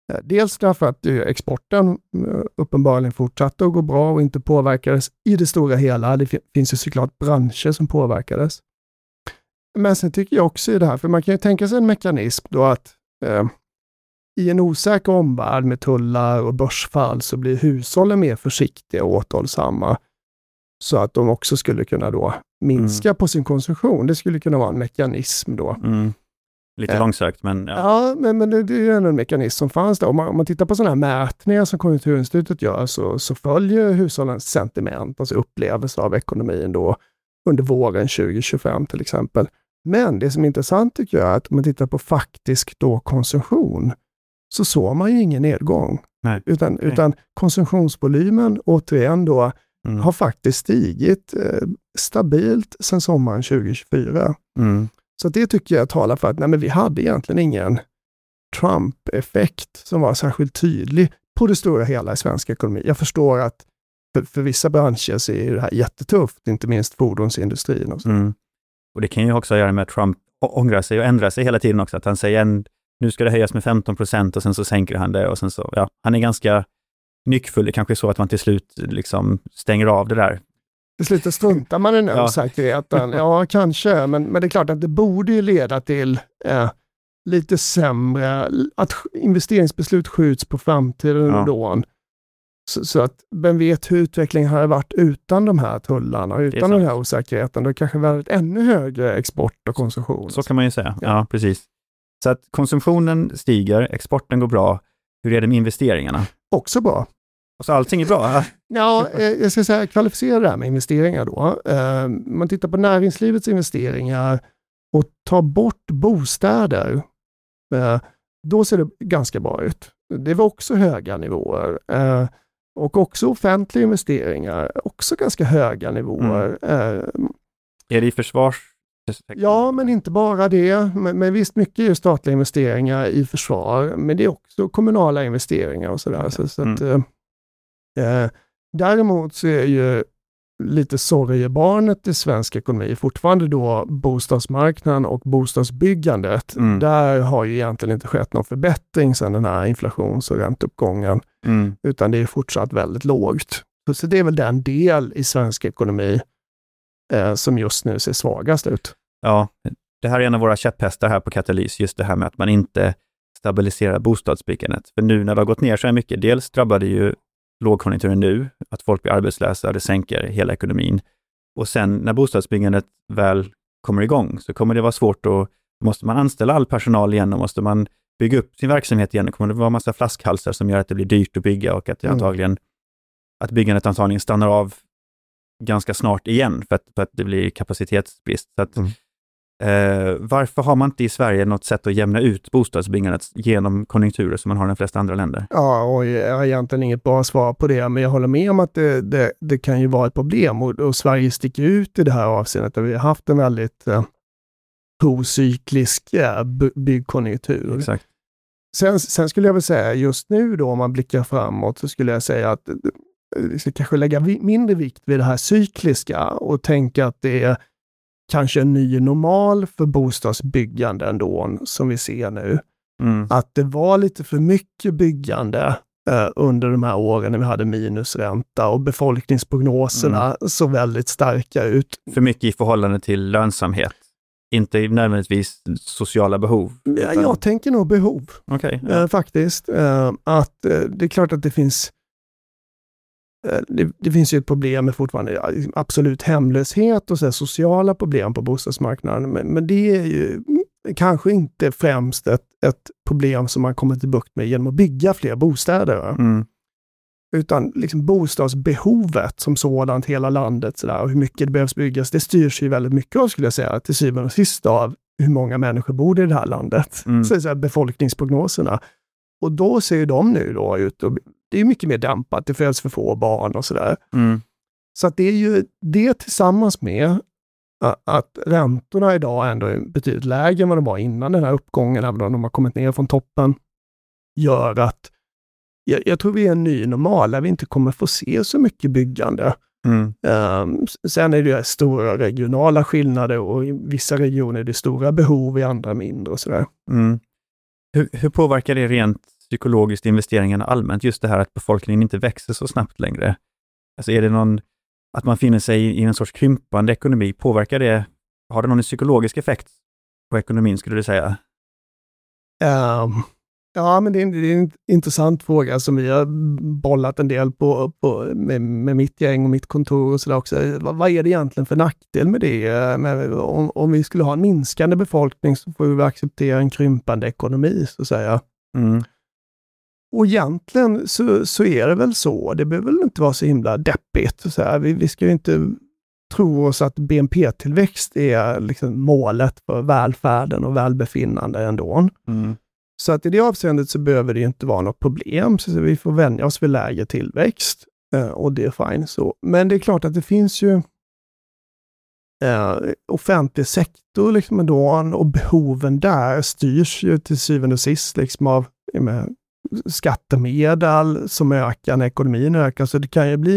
Dels därför att exporten uppenbarligen fortsatte att gå bra och inte påverkades i det stora hela. Det finns ju såklart branscher som påverkades. Men sen tycker jag också i det här, för man kan ju tänka sig en mekanism då att i en osäker omvärld med tullar och börsfall så blir hushållen mer försiktiga och återhållsamma. Så att de också skulle kunna då minska på sin konsumtion. Det skulle kunna vara en mekanism då. Lite långsökt, men... Ja, men det är en mekanism som fanns där. Om man tittar på sådana här mätningar som Konjunkturinstitutet gör så följer hushållens sentiment, alltså upplevelse av ekonomin då under våren 2025 till exempel. Men det som är intressant tycker jag är att om man tittar på faktisk då konsumtion så såg man ju ingen nedgång. Nej. Utan konsumtionsvolymen återigen då har faktiskt stigit stabilt sedan sommaren 2024. Så det tycker jag talar för att men vi hade egentligen ingen Trump-effekt som var särskilt tydlig på det stora hela i svensk ekonomi. Jag förstår att för vissa branscher så är det här jättetufft, inte minst fordonsindustrin. Och så. Och det kan ju också göra med att Trump ångrar sig och ändrar sig hela tiden också. Att han säger nu ska det höjas med 15% och sen så sänker han det och sen så, ja, han är ganska nyckfull. Det kanske är så att man till slut liksom stänger av det där. Till slut struntar man i den osäkerheten. Ja, kanske. Men det är klart att det borde ju leda till lite sämre, att investeringsbeslut skjuts på framtiden då. Så att vem vet hur utvecklingen har varit utan de här tullarna, utan den här osäkerheten. Då kanske vi har ett ännu högre export och konsumtion. Så kan man ju säga. Ja, precis. Så att konsumtionen stiger, exporten går bra. Hur är det med investeringarna? Också bra. Och så allting är bra? Ja, jag ska säga kvalificera det här med investeringar då. Man tittar på näringslivets investeringar och tar bort bostäder. Då ser det ganska bra ut. Det var också höga nivåer. Och också offentliga investeringar, också ganska höga nivåer. Är det i försvars? Ja, men inte bara det. Men visst, mycket är statliga investeringar i försvar, men det är också kommunala investeringar och sådär. Så att, däremot så är ju lite sorgebarnet i svensk ekonomi fortfarande då bostadsmarknaden och bostadsbyggandet. Där har ju egentligen inte skett någon förbättring sedan den här inflations- och ränteuppgången. Utan det är fortsatt väldigt lågt. Så det är väl den del i svensk ekonomi som just nu ser svagast ut. Ja, det här är en av våra käpphästar här på Katalys, just det här med att man inte stabiliserar bostadsbyggandet. För nu när det har gått ner så här mycket, dels drabbar det ju lågkonjunkturen nu, att folk blir arbetslösa, det sänker hela ekonomin. Och sen när bostadsbyggandet väl kommer igång så kommer det vara svårt och måste man anställa all personal igen och måste man bygga upp sin verksamhet igen. Då kommer det vara massa flaskhalsar som gör att det blir dyrt att bygga och att det att byggandet antagligen stannar av ganska snart igen för att det blir kapacitetsbrist. Så att, varför har man inte i Sverige något sätt att jämna ut bostadsbyggandet genom konjunkturer som man har i de flesta andra länder? Ja, och jag har egentligen inget bra svar på det, men jag håller med om att det kan ju vara ett problem och Sverige sticker ut i det här avseendet där vi har haft en väldigt procyklisk byggkonjunktur. Exakt. Sen skulle jag väl säga just nu då om man blickar framåt så skulle jag säga att vi ska kanske lägga mindre vikt vid det här cykliska och tänka att det är kanske en ny normal för bostadsbyggande ändå som vi ser nu. Att det var lite för mycket byggande under de här åren när vi hade minusränta och befolkningsprognoserna såg väldigt starka ut. För mycket i förhållande till lönsamhet. Inte nödvändigtvis sociala behov. Utan... Jag tänker nog behov. Okay, faktiskt. Att det är klart att det finns det finns ju ett problem med fortfarande absolut hemlöshet och så sociala problem på bostadsmarknaden. Men det är ju kanske inte främst ett problem som man kommer till bukt med genom att bygga fler bostäder. Utan liksom bostadsbehovet som sådant hela landet så där, och hur mycket det behövs byggas, det styrs ju väldigt mycket av, skulle jag säga, till syvende och sist av hur många människor bor i det här landet. Så här befolkningsprognoserna. Och då ser ju de nu då ut och det är mycket mer dämpat, det föds för få barn och sådär. Så att det är ju det tillsammans med att räntorna idag ändå är betydligt lägre än vad de var innan den här uppgången, även om de har kommit ner från toppen, gör att jag tror vi är en ny normal där vi inte kommer få se så mycket byggande. Sen är det stora regionala skillnader och i vissa regioner är det stora behov, i andra mindre och sådär. Hur påverkar det rent psykologiskt i investeringarna allmänt, just det här att befolkningen inte växer så snabbt längre? Alltså är det att man finner sig i en sorts krympande ekonomi, påverkar det, har det någon psykologisk effekt på ekonomin skulle du säga? Ja, men det är en intressant fråga som vi har bollat en del med mitt gäng och mitt kontor och sådär också. Vad är det egentligen för nackdel med det? Om vi skulle ha en minskande befolkning så får vi acceptera en krympande ekonomi, så att säga. Mm. Och egentligen så är det väl så. Det behöver väl inte vara så himla deppigt. Så här. Vi ska ju inte tro oss att BNP-tillväxt är liksom målet för välfärden och välbefinnande ändå. Mm. Så att i det avseendet så behöver det inte vara något problem. Så vi får vänja oss vid lägre tillväxt. Och det är fine så. Men det är klart att det finns ju offentlig sektor liksom ändå, och behoven där styrs ju till syvende och sist liksom av skattemedel som ökar när ekonomin ökar. Så det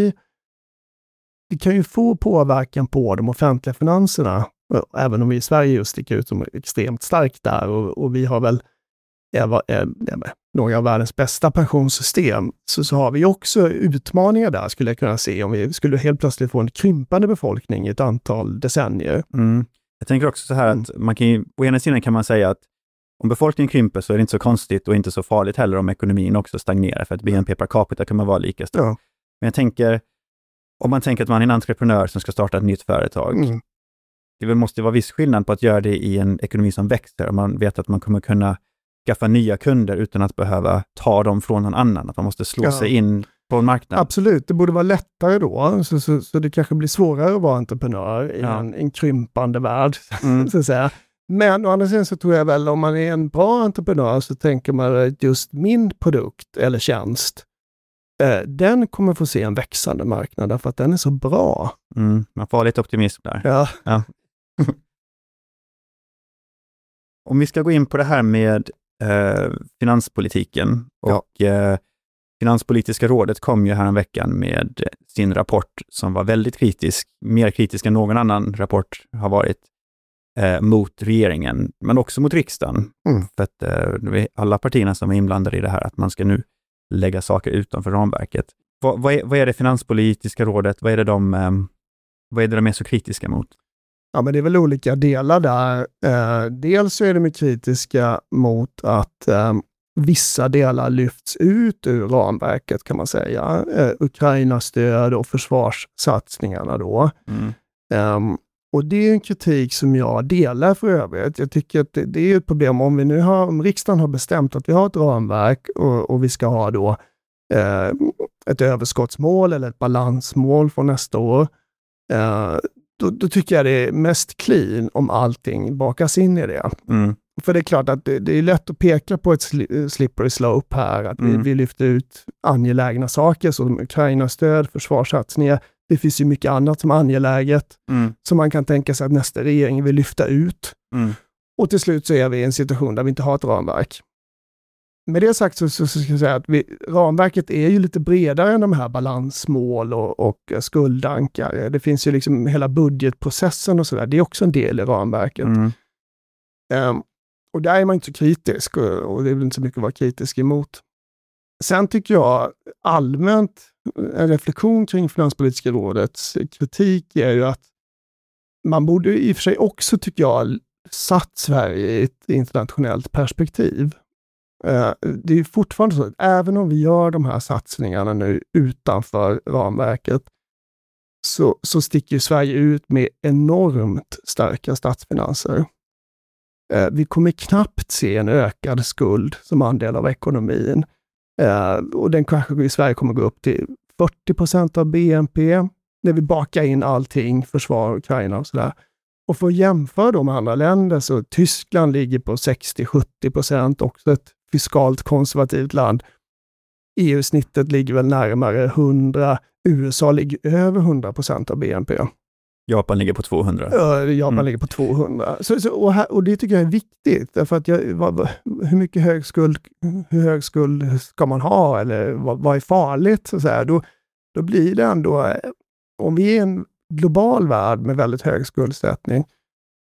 kan ju få påverkan på de offentliga finanserna. Även om vi i Sverige just sticker ut som extremt starkt där. Och vi har väl några av världens bästa pensionssystem, så har vi också utmaningar där, skulle jag kunna se, om vi skulle helt plötsligt få en krympande befolkning i ett antal decennier. Mm. Jag tänker också så här att å ena sidan kan man säga att om befolkningen krymper så är det inte så konstigt och inte så farligt heller om ekonomin också stagnerar, för att BNP per capita kan man vara lika stor. Ja. Men jag tänker, om man tänker att man är en entreprenör som ska starta ett nytt företag, det måste vara viss skillnad på att göra det i en ekonomi som växer, och man vet att man kommer kunna skaffa nya kunder utan att behöva ta dem från någon annan. Att man måste slå sig in på en marknad. Absolut, det borde vara lättare då. Så det kanske blir svårare att vara entreprenör i en krympande värld. Så att säga. Men å andra sidan så tror jag väl, om man är en bra entreprenör så tänker man att just min produkt eller tjänst, den kommer få se en växande marknad därför att den är så bra. Man får lite optimism där. Ja. Om vi ska gå in på det här med finanspolitiken och Finanspolitiska rådet kom ju här en veckan med sin rapport som var väldigt kritisk, mer kritisk än någon annan rapport har varit mot regeringen, men också mot riksdagen. För att alla partierna som är inblandade i det här, att man ska nu lägga saker utanför ramverket. Vad är det Finanspolitiska rådet, vad är det de är så kritiska mot? Ja, men det är väl olika delar där. Dels så är de kritiska mot att vissa delar lyfts ut ur ramverket, kan man säga. Ukraina-stöd och försvarssatsningarna då. Och det är en kritik som jag delar för övrigt. Jag tycker att det är ett problem om riksdagen har bestämt att vi har ett ramverk och vi ska ha då ett överskottsmål eller ett balansmål för nästa år. Då tycker jag det är mest clean om allting bakas in i det. För det är klart att det är lätt att peka på ett slippery slope här. Att vi lyfter ut angelägna saker som Ukraina-stöd, försvarssatsningar. Det finns ju mycket annat som är angeläget som man kan tänka sig att nästa regering vill lyfta ut. Och till slut så är vi i en situation där vi inte har ett ramverk. Med det sagt så ska jag säga att ramverket är ju lite bredare än de här balansmål och skuldankar. Det finns ju liksom hela budgetprocessen och sådär. Det är också en del i ramverket. Och där är man inte så kritisk och det är väl inte så mycket att vara kritisk emot. Sen tycker jag allmänt en reflektion kring Finanspolitiska rådets kritik är ju att man borde i och för sig också, tycker jag, satt Sverige i ett internationellt perspektiv. Det är fortfarande så att även om vi gör de här satsningarna nu utanför ramverket så sticker Sverige ut med enormt starka statsfinanser. Vi kommer knappt se en ökad skuld som andel av ekonomin. Och den kanske i Sverige kommer gå upp till 40% av BNP när vi bakar in allting, försvar, Ukraina och sådär. Och för att jämföra de andra länder så Tyskland ligger på 60-70%, också ett fiskalt konservativt land. EU-snittet ligger väl närmare 100, USA ligger över 100% av BNP. Japan ligger på 200. Japan ligger på 200. Och det tycker jag är viktigt. Därför att hur hög skuld ska man ha? Eller vad är farligt? Så här, då blir det ändå, om vi är en global värld med väldigt hög skuldsättning,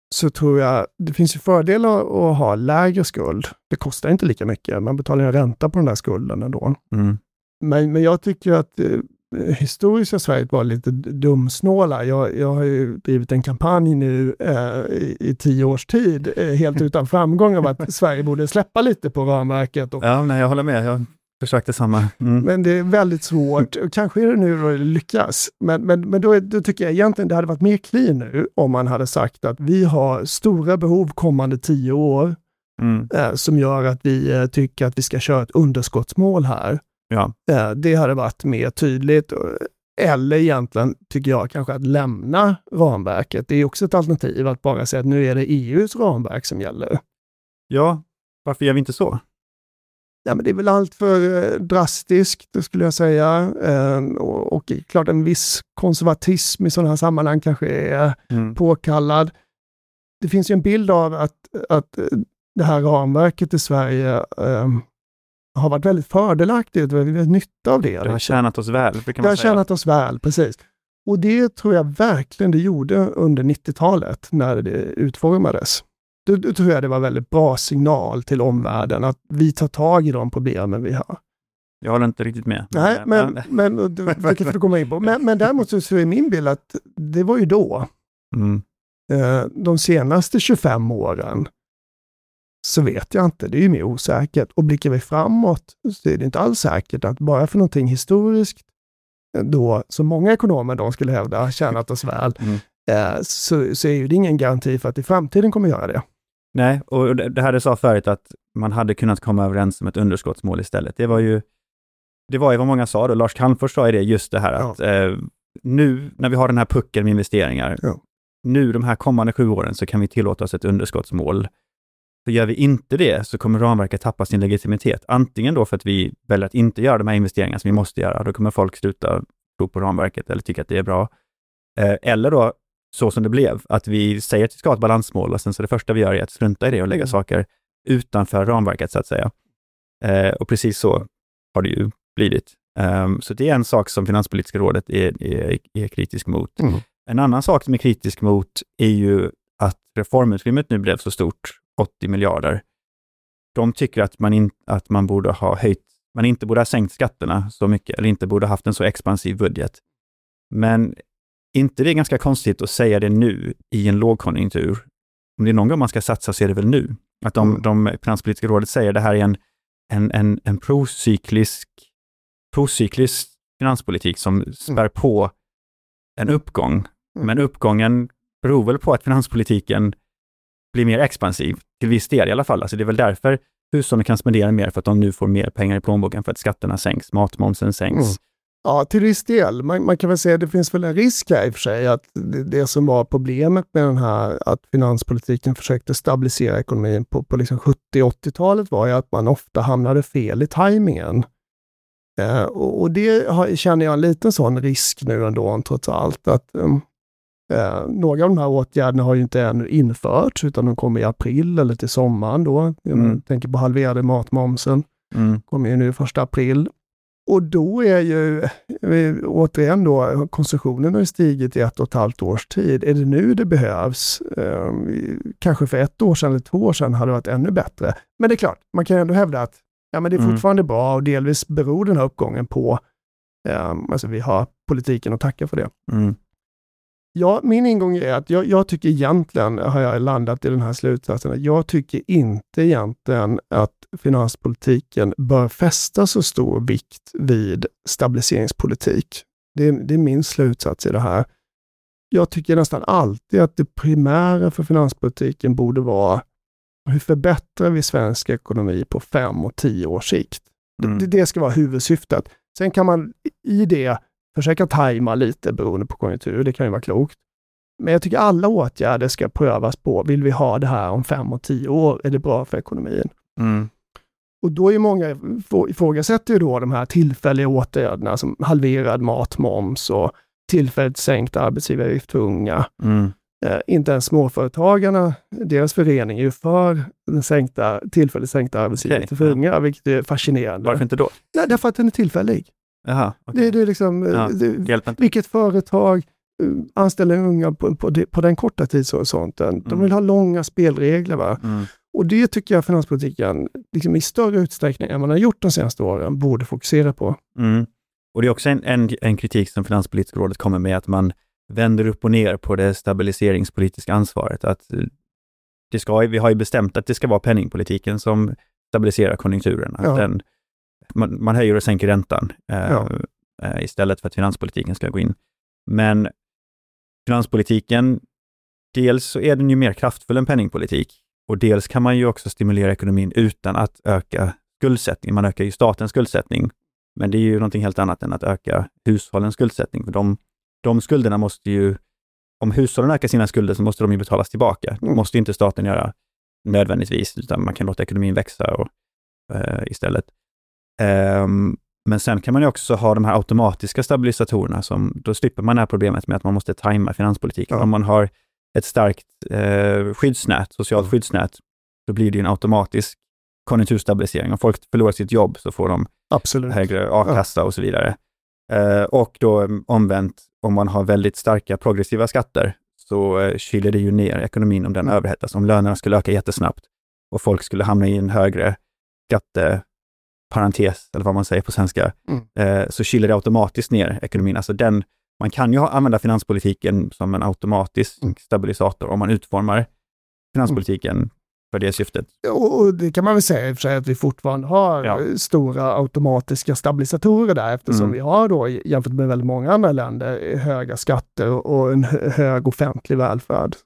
så tror jag det finns ju fördelar att ha lägre skuld. Det kostar inte lika mycket. Man betalar en ränta på den där skulden ändå. Mm. Men jag tycker att historiskt har Sverige varit lite dumsnåla. Jag har ju drivit en kampanj nu i 10 års tid, helt utan framgång, av att Sverige borde släppa lite på ramverket. Jag håller med. Jag försökte samma. Mm. Men det är väldigt svårt. Kanske är det nu då det lyckas. Men då tycker jag egentligen det hade varit mer clean nu om man hade sagt att vi har stora behov kommande 10 år som gör att vi tycker att vi ska köra ett underskottsmål här. Ja. Det hade varit mer tydligt. Eller egentligen tycker jag kanske att lämna ramverket. Det är också ett alternativ att bara säga att nu är det EUs ramverk som gäller. Ja, varför gör vi inte så? Ja, men det är väl allt för drastiskt, skulle jag säga. Och klart en viss konservatism i sådana här sammanhang kanske är påkallad. Det finns ju en bild av att det här ramverket i Sverige har varit väldigt fördelaktigt och vi har nytta av det. Det har tjänat oss väl, brukar man säga. Det har tjänat oss väl, precis. Och det tror jag verkligen det gjorde under 90-talet när det utformades. Då tror jag det var väldigt bra signal till omvärlden att vi tar tag i de problemen vi har. Jag håller inte riktigt med. Nej, men vilket du komma in på. Men däremot så är min bild att det var ju då. De senaste 25 åren så vet jag inte. Det är ju mer osäkert. Och blickar vi framåt så är det inte alls säkert att bara för någonting historiskt då, som många ekonomer då skulle hävda, har tjänat oss väl, så är ju det ingen garanti för att i framtiden kommer göra det. Nej, och det här du sa förut att man hade kunnat komma överens om ett underskottsmål istället. Det var ju vad många sa då. Lars Calmfors sa det just det här att nu när vi har den här pucken med investeringar, nu de här kommande 7 åren så kan vi tillåta oss ett underskottsmål. Så gör vi inte det så kommer ramverket tappa sin legitimitet. Antingen då för att vi väljer att inte göra de här investeringarna som vi måste göra. Då kommer folk sluta tro på ramverket eller tycka att det är bra. Eller då så som det blev, att vi säger att vi ska ha ett balansmål och sen så det första vi gör är att strunta i det och lägga saker utanför ramverket så att säga. Och precis så har det ju blivit. Så det är en sak som Finanspolitiska rådet är kritisk mot. En annan sak som är kritisk mot är ju att reformutrymmet nu blev så stort, 80 miljarder. De tycker att man borde ha höjt, man inte borde ha sänkt skatterna så mycket eller inte borde ha haft en så expansiv budget. Men inte det är ganska konstigt att säga det nu i en lågkonjunktur. Om det är någon gång man ska satsa så är det väl nu. Att de Finanspolitiska rådet säger det här är en procyklisk finanspolitik som spär på en uppgång. Men uppgången beror väl på att finanspolitiken blir mer expansiv till viss del i alla fall. Alltså det är väl därför hushållen kan spendera mer för att de nu får mer pengar i plånboken för att skatterna sänks, matmomsen sänks. Ja, till viss del. Man kan väl säga att det finns väl en risk här i och för sig att det som var problemet med den här att finanspolitiken försökte stabilisera ekonomin på liksom 70-80-talet var ju att man ofta hamnade fel i tajmingen. Och det känner jag en liten sån risk nu ändå trots allt att några av de här åtgärderna har ju inte ännu införts utan de kommer i april eller till sommaren då. Jag tänker på halverade matmomsen. Kommer ju nu 1 april. Och då är ju återigen då konsumtionen har stigit i 1,5 års tid. Är det nu det behövs? Kanske för 1 år sedan eller 2 år sedan hade det varit ännu bättre. Men det är klart, man kan ändå hävda att men det är fortfarande bra och delvis beror den här uppgången på alltså vi har politiken att tacka för det. Ja, min ingång är att jag tycker egentligen, har jag landat i den här slutsatsen, att jag tycker inte egentligen att finanspolitiken bör fästa så stor vikt vid stabiliseringspolitik. Det är min slutsats i det här. Jag tycker nästan alltid att det primära för finanspolitiken borde vara hur förbättrar vi svensk ekonomi på 5 och 10 års sikt. Det ska vara huvudsyftet. Sen kan man i det försöka tajma lite beroende på konjunktur. Det kan ju vara klokt. Men jag tycker alla åtgärder ska prövas på. Vill vi ha det här om 5 och 10 år? Är det bra för ekonomin? Och då är många ifrågasätter ju då de här tillfälliga åtgärderna som halverad matmoms och tillfälligt sänkt arbetsgivaravgift för unga. Inte ens småföretagarna, deras förening är ju för den tillfälligt sänkta arbetsgivaravgiften för unga, vilket är fascinerande. Varför inte då? Nej, därför att den är tillfällig. Jaha, okay. Det är liksom, vilket företag, anställa unga på den korta tidshorisonten. De vill ha långa spelregler. Va? Och det tycker jag finanspolitiken liksom i större utsträckning än man har gjort de senaste åren borde fokusera på. Och det är också en kritik som Finanspolitiska rådet kommer med, att man vänder upp och ner på det stabiliseringspolitiska ansvaret. Att vi har ju bestämt att det ska vara penningpolitiken som stabiliserar konjunkturen. Att man höjer och sänker räntan istället för att finanspolitiken ska gå in. Men finanspolitiken, dels så är den ju mer kraftfull än penningpolitik, och dels kan man ju också stimulera ekonomin utan att öka skuldsättning. Man ökar ju statens skuldsättning, men det är ju någonting helt annat än att öka hushållens skuldsättning. För de skulderna måste ju, om hushållen ökar sina skulder så måste de ju betalas tillbaka. Det måste ju inte staten göra nödvändigtvis, utan man kan låta ekonomin växa istället. Men sen kan man ju också ha de här automatiska stabilisatorerna, då slipper man det här problemet med att man måste tajma finanspolitiken. Om man har ett starkt skyddsnät, socialt skyddsnät, då blir det en automatisk konjunkturstabilisering. Om folk förlorar sitt jobb så får de högre a-kassa och så vidare. Och då omvänt, om man har väldigt starka progressiva skatter så kyler det ju ner ekonomin om den överhettas. Om lönerna skulle öka jättesnabbt och folk skulle hamna i en högre skatteparentes, eller vad man säger på svenska, så kyler det automatiskt ner ekonomin. Alltså man kan ju använda finanspolitiken som en automatisk stabilisator om man utformar finanspolitiken för det syftet. Och det kan man väl säga i och för sig att vi fortfarande har stora automatiska stabilisatorer där, eftersom vi har då, jämfört med väldigt många andra länder, höga skatter och en hög offentlig välfärd.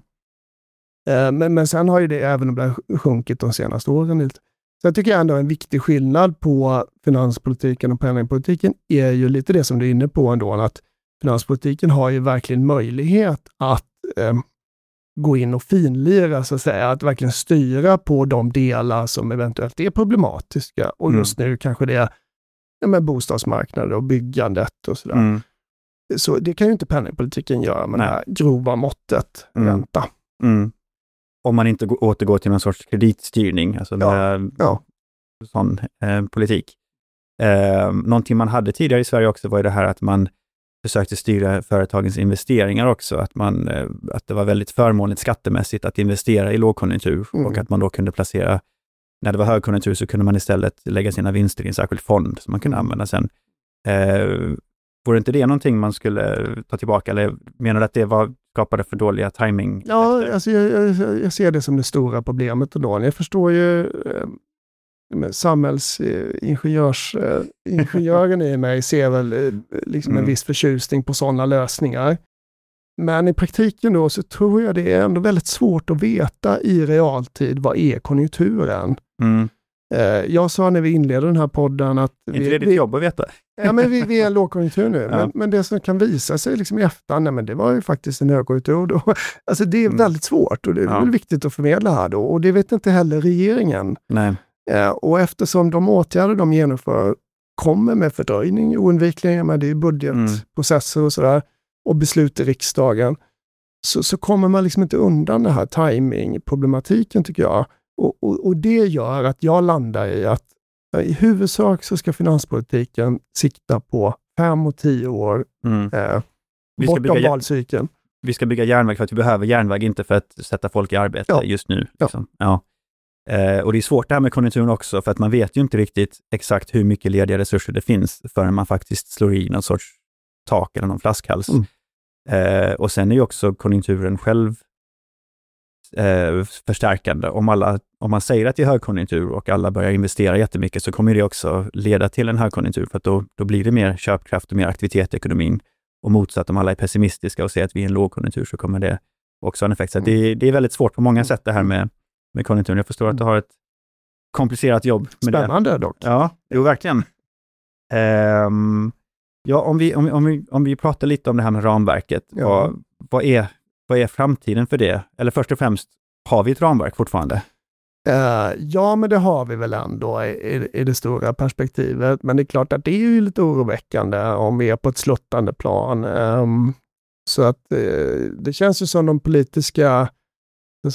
Men sen har ju det, även om det har sjunkit de senaste åren lite. Så jag tycker ändå en viktig skillnad på finanspolitiken och penningpolitiken är ju lite det som du är inne på ändå, att finanspolitiken har ju verkligen möjlighet att gå in och finlira, så att säga, att verkligen styra på de delar som eventuellt är problematiska, och just nu kanske det är med bostadsmarknaden och byggandet och sådär. Så det kan ju inte penningpolitiken göra med det här grova måttet ränta. Om man inte återgår till någon sorts kreditstyrning, alltså sån politik. Någonting man hade tidigare i Sverige också var ju det här att man försökte styra företagens investeringar också, att det var väldigt förmånligt skattemässigt att investera i lågkonjunktur, och att man då kunde placera, när det var högkonjunktur så kunde man istället lägga sina vinster i en särskild fond som man kunde använda sen. Vore inte det någonting man skulle ta tillbaka, eller menar du att det skapade för dåliga timing? Ja, alltså jag ser det som det stora problemet då. Jag förstår ju samhällsingenjören i mig ser väl liksom en viss förtjusning på sådana lösningar. Men i praktiken då så tror jag det är ändå väldigt svårt att veta i realtid vad är konjunkturen. Jag sa när vi inledde den här podden att inte det är ditt jobb att veta. Ja, men vi är en lågkonjunktur nu. Men det som kan visa sig liksom i efterhand, nej, men det var ju faktiskt en högkonjunktur då. Alltså det är väldigt svårt, och det är väl viktigt att förmedla här då. Och det vet inte heller regeringen. Nej. Och eftersom de åtgärder de genomför kommer med fördröjning oundvikligen, men det är budgetprocesser och sådär, och beslut i riksdagen, så kommer man liksom inte undan det här timingproblematiken, tycker jag. Och det gör att jag landar i att i huvudsak så ska finanspolitiken sikta på 5 och 10 år bortom valcykeln. Vi ska bygga järnväg för att vi behöver järnväg, inte för att sätta folk i arbete just nu. Liksom. Och det är svårt det här med konjunkturen också, för att man vet ju inte riktigt exakt hur mycket lediga resurser det finns förrän man faktiskt slår i någon sorts tak eller någon flaskhals. Och sen är ju också konjunkturen själv förstärkande. Om man säger att det är högkonjunktur och alla börjar investera jättemycket, så kommer det också leda till en högkonjunktur, för att då blir det mer köpkraft och mer aktivitet i ekonomin. Och motsatt, om alla är pessimistiska och säger att vi är en lågkonjunktur, så kommer det också ha en effekt. Så det är väldigt svårt på många sätt det här med konjunkturen. Jag förstår att du har ett komplicerat jobb med Spännande dock. Ja, jo verkligen. Om vi pratar lite om det här med ramverket. Vad är framtiden för det? Eller först och främst, har vi ett ramverk fortfarande? Ja, men det har vi väl ändå i det stora perspektivet. Men det är klart att det är ju lite oroväckande om vi är på ett sluttande plan. Så att det känns ju som de politiska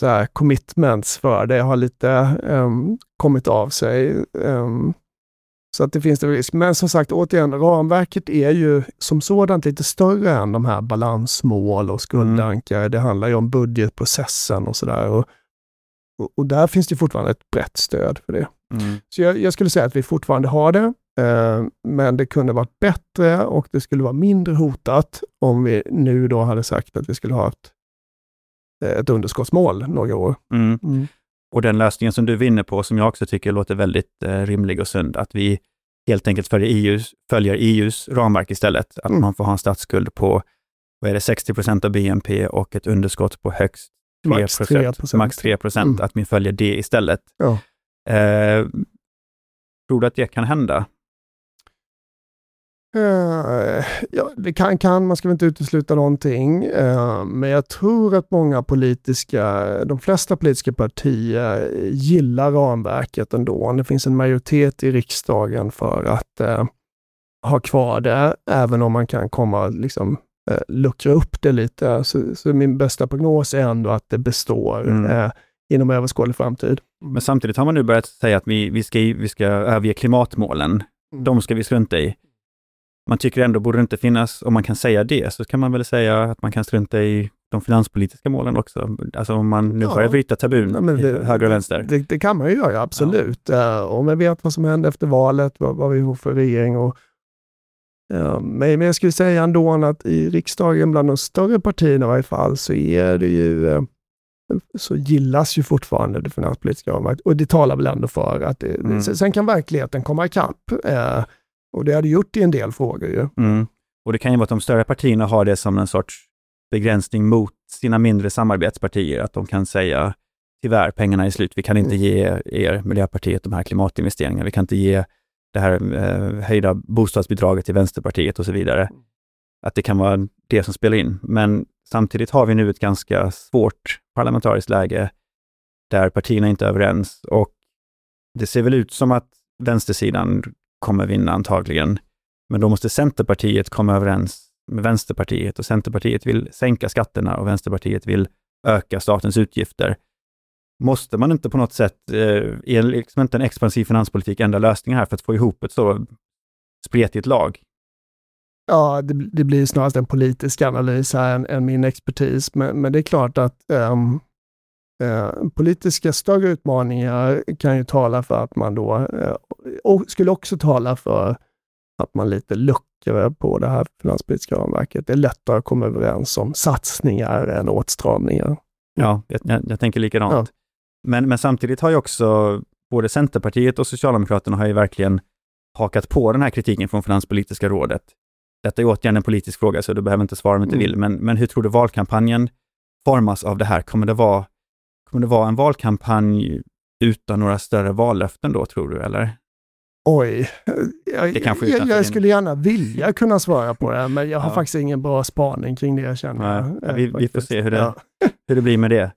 commitments för det har lite kommit av sig. Så att det finns en risk. Men som sagt, återigen, ramverket är ju som sådant lite större än de här balansmål och skuldankare. Det handlar ju om budgetprocessen och sådär. Och där finns det fortfarande ett brett stöd för det. Så jag skulle säga att vi fortfarande har det. Men det kunde varit bättre och det skulle vara mindre hotat om vi nu då hade sagt att vi skulle ha ett underskottsmål några år. Och den lösningen som du vinner på, som jag också tycker låter väldigt rimlig och sund, att vi helt enkelt följer EUs ramverk istället. Att man får ha en statsskuld på 60% av BNP och ett underskott på högst 3%. Max 3%. Att vi följer det istället. Ja. Tror du att det kan hända? Ja, det kan, man ska väl inte utesluta någonting. Men jag tror att de flesta politiska partier gillar ramverket ändå. Det finns en majoritet i riksdagen för att ha kvar det, även om man kan komma liksom luckra upp det lite. Så min bästa prognos är ändå att det består inom överskådlig framtid. Men samtidigt har man nu börjat säga att vi ska överge klimatmålen. De ska vi strunta i. Man tycker ändå borde det inte finnas, om man kan säga det, så kan man väl säga att man kan strunta i de finanspolitiska målen också. Alltså om man nu börjar bryta tabun höger och vänster. Det kan man ju göra, absolut. Ja. Om man vet vad som händer efter valet, vad vi har för regering. Men jag skulle säga ändå att i riksdagen bland de större partierna i varje fall så är det ju så gillas ju fortfarande det finanspolitiska ramverket. Och det talar väl ändå för att sen kan verkligheten komma ikapp. Och det hade gjort i en del frågor ju. Och det kan ju vara att de större partierna har det som en sorts begränsning mot sina mindre samarbetspartier. Att de kan säga, tyvärr, pengarna är slut. Vi kan inte ge er, Miljöpartiet, de här klimatinvesteringarna. Vi kan inte ge det här höjda bostadsbidraget till Vänsterpartiet och så vidare. Att det kan vara det som spelar in. Men samtidigt har vi nu ett ganska svårt parlamentariskt läge där partierna inte är överens. Och det ser väl ut som att vänstersidan kommer vinna antagligen. Men då måste Centerpartiet komma överens med Vänsterpartiet, och Centerpartiet vill sänka skatterna och Vänsterpartiet vill öka statens utgifter. Måste man inte på något sätt är liksom inte en expansiv finanspolitik enda lösningen här för att få ihop ett så spretigt lag? Ja, det blir snarast en politisk analys här än min expertis. Men det är klart att politiska större utmaningar kan ju tala för att man då och skulle också tala för att man lite luckrar på det här finanspolitiska ramverket. Det är lättare att komma överens om satsningar än åtstramningar. Ja, jag tänker likadant. Ja. Men samtidigt har ju också både Centerpartiet och Socialdemokraterna har ju verkligen hakat på den här kritiken från Finanspolitiska rådet. Detta är återigen en politisk fråga, så du behöver inte svara om du inte vill. Men hur tror du valkampanjen formas av det här? Kommer det vara en valkampanj utan några större vallöften då, tror du, eller? Oj, jag skulle gärna vilja kunna svara på det, men jag har faktiskt ingen bra spaning kring det, jag känner. Vi får se hur det blir med det.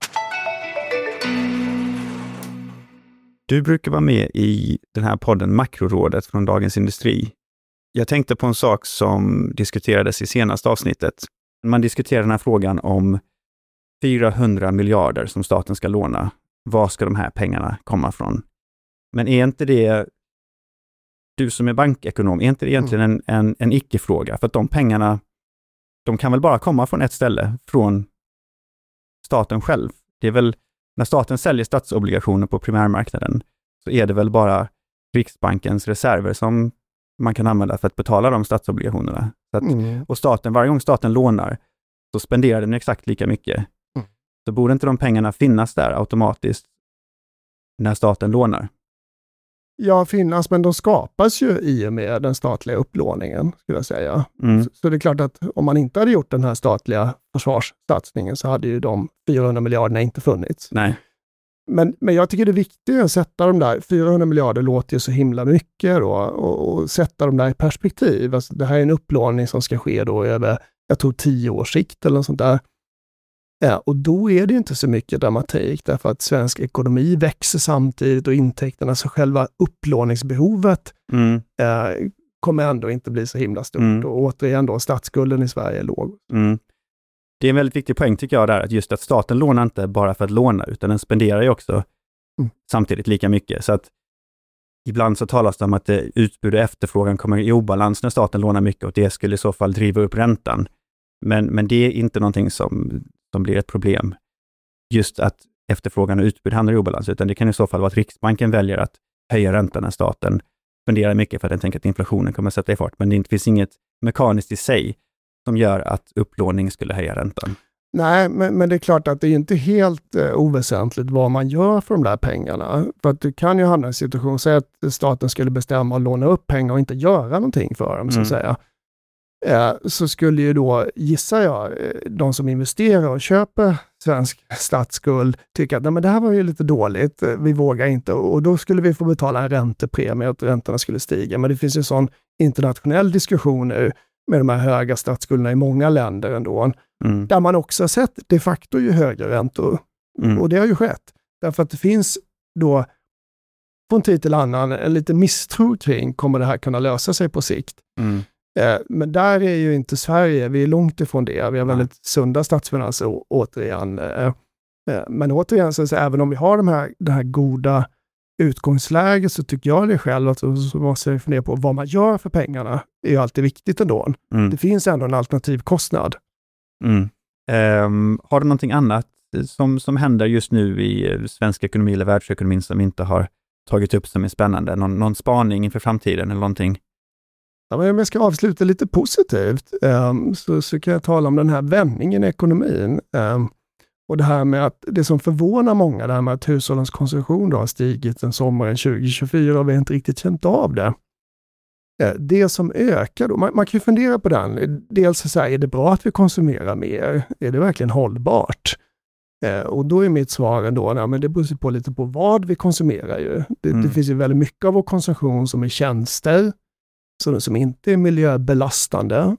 Du brukar vara med i den här podden Makrorådet från Dagens Industri. Jag tänkte på en sak som diskuterades i senaste avsnittet. Man diskuterar den här frågan om 400 miljarder som staten ska låna. Var ska de här pengarna komma från? Men är inte det, du som är bankekonom, är inte det egentligen en icke-fråga? För att de pengarna, de kan väl bara komma från ett ställe, från staten själv. Det är väl, när staten säljer statsobligationer på primärmarknaden, så är det väl bara Riksbankens reserver som man kan använda för att betala de statsobligationerna. Så att, och staten, varje gång staten lånar, så spenderar den exakt lika mycket. Så borde inte de pengarna finnas där automatiskt när staten lånar? Ja, finnas, men de skapas ju i och med den statliga upplåningen, skulle jag säga. Så det är klart att om man inte hade gjort den här statliga försvarssatsningen så hade ju de 400 miljarderna inte funnits. Nej. Men jag tycker det är viktigt att sätta de där, 400 miljarder låter ju så himla mycket då, och sätta dem där i perspektiv. Alltså, det här är en upplåning som ska ske då över, jag tror 10 års sikt eller något sånt där. Ja, och då är det inte så mycket dramatik, därför att svensk ekonomi växer samtidigt och intäkterna, så själva upplåningsbehovet kommer ändå inte bli så himla stort. Och återigen då, statsskulden i Sverige är låg. Det är en väldigt viktig poäng tycker jag där, att just att staten lånar inte bara för att låna, utan den spenderar ju också samtidigt lika mycket. Så att ibland så talas det om att utbud och efterfrågan kommer i obalans när staten lånar mycket och det skulle i så fall driva upp räntan. Men det är inte någonting som blir ett problem. Just att efterfrågan och utbud hamnar i obalans, utan det kan i så fall vara att Riksbanken väljer att höja räntan när staten spenderar mycket för att den tänker att inflationen kommer att sätta i fart. Men det finns inget mekaniskt i sig som gör att upplåning skulle höja räntan. Nej, men det är klart att det är inte helt oväsentligt vad man gör för de där pengarna. För att du kan ju hamna i en situation, så att staten skulle bestämma att låna upp pengar och inte göra någonting för dem, så att säga. Så skulle ju då, gissar jag, de som investerar och köper svensk statsskuld tycka att nej, men det här var ju lite dåligt, vi vågar inte, och då skulle vi få betala en räntepremie och räntorna skulle stiga. Men det finns ju en sån internationell diskussion nu med de här höga statsskulderna i många länder ändå, där man också har sett de facto ju högre räntor. Och det har ju skett. Därför att det finns då från tid till annan en liten misstro kring, kommer det här kunna lösa sig på sikt? Men där är ju inte Sverige, vi är långt ifrån det. Vi har väldigt sunda statsfinanser återigen. Men återigen, så även om vi har det här goda utgångsläget, så tycker jag det själv att så måste jag fundera på vad man gör för pengarna. Det är ju alltid viktigt ändå. Det finns ändå en alternativ kostnad. Har du någonting annat som händer just nu i svensk ekonomi eller världsekonomin som inte har tagit upp som är spännande? Någon spaning inför framtiden eller någonting? Ja, men om jag ska avsluta lite positivt så kan jag tala om den här vändningen i ekonomin. Och det här med att det som förvånar många, det här med att hushållens konsumtion då har stigit den sommaren 2024 och vi har inte riktigt känt av det. Det som ökar då, man kan ju fundera på den. Dels så här, är det bra att vi konsumerar mer? Är det verkligen hållbart? Och då är mitt svar ändå, men det beror på lite på vad vi konsumerar ju. Det finns ju väldigt mycket av vår konsumtion som är tjänster, som inte är miljöbelastande.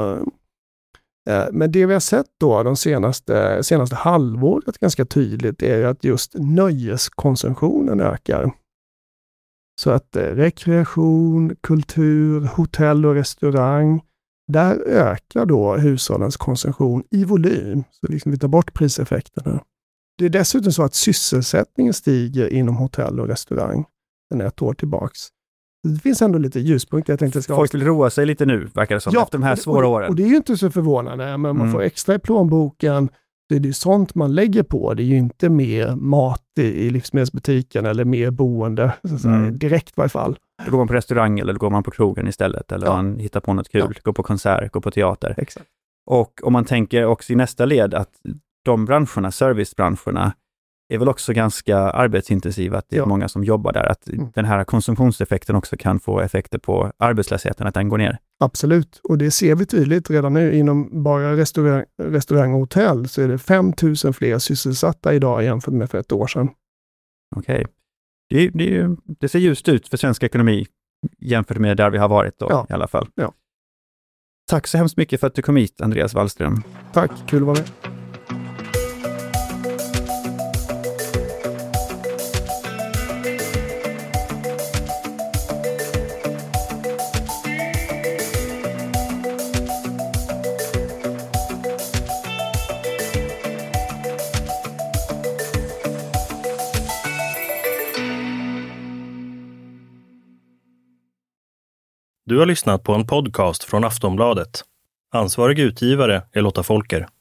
Men det vi har sett då de senaste halvåret ganska tydligt är att just nöjeskonsumtionen ökar. Så att rekreation, kultur, hotell och restaurang, där ökar då hushållens konsumtion i volym. Så liksom vi tar bort priseffekterna. Det är dessutom så att sysselsättningen stiger inom hotell och restaurang sedan ett år tillbaks. Det finns ändå lite ljuspunkter. Jag tänkte folk vill roa sig lite nu, verkar det som, efter de här svåra åren. Och det är ju inte så förvånande, men man får extra i plånboken. Det är ju sånt man lägger på. Det är ju inte mer mat i livsmedelsbutiken eller mer boende, så att säga, direkt i varje fall. Då går man på restaurang eller då går man på krogen istället, eller man hittar på något kul, går på konsert, går på teater. Exakt. Och om man tänker också i nästa led att de branscherna, servicebranscherna, är väl också ganska arbetsintensiva, att det är många som jobbar där, att den här konsumtionseffekten också kan få effekter på arbetslösheten, att den går ner. Absolut, och det ser vi tydligt redan nu inom bara restaurang och hotell, så är det 5 000 fler sysselsatta idag jämfört med för ett år sedan. Okej. Det ser just ut för svensk ekonomi jämfört med där vi har varit då, i alla fall. Ja. Tack så hemskt mycket för att du kom hit, Andreas Wallström. Tack, kul att vara med. Du har lyssnat på en podcast från Aftonbladet. Ansvarig utgivare är Lotta Folker.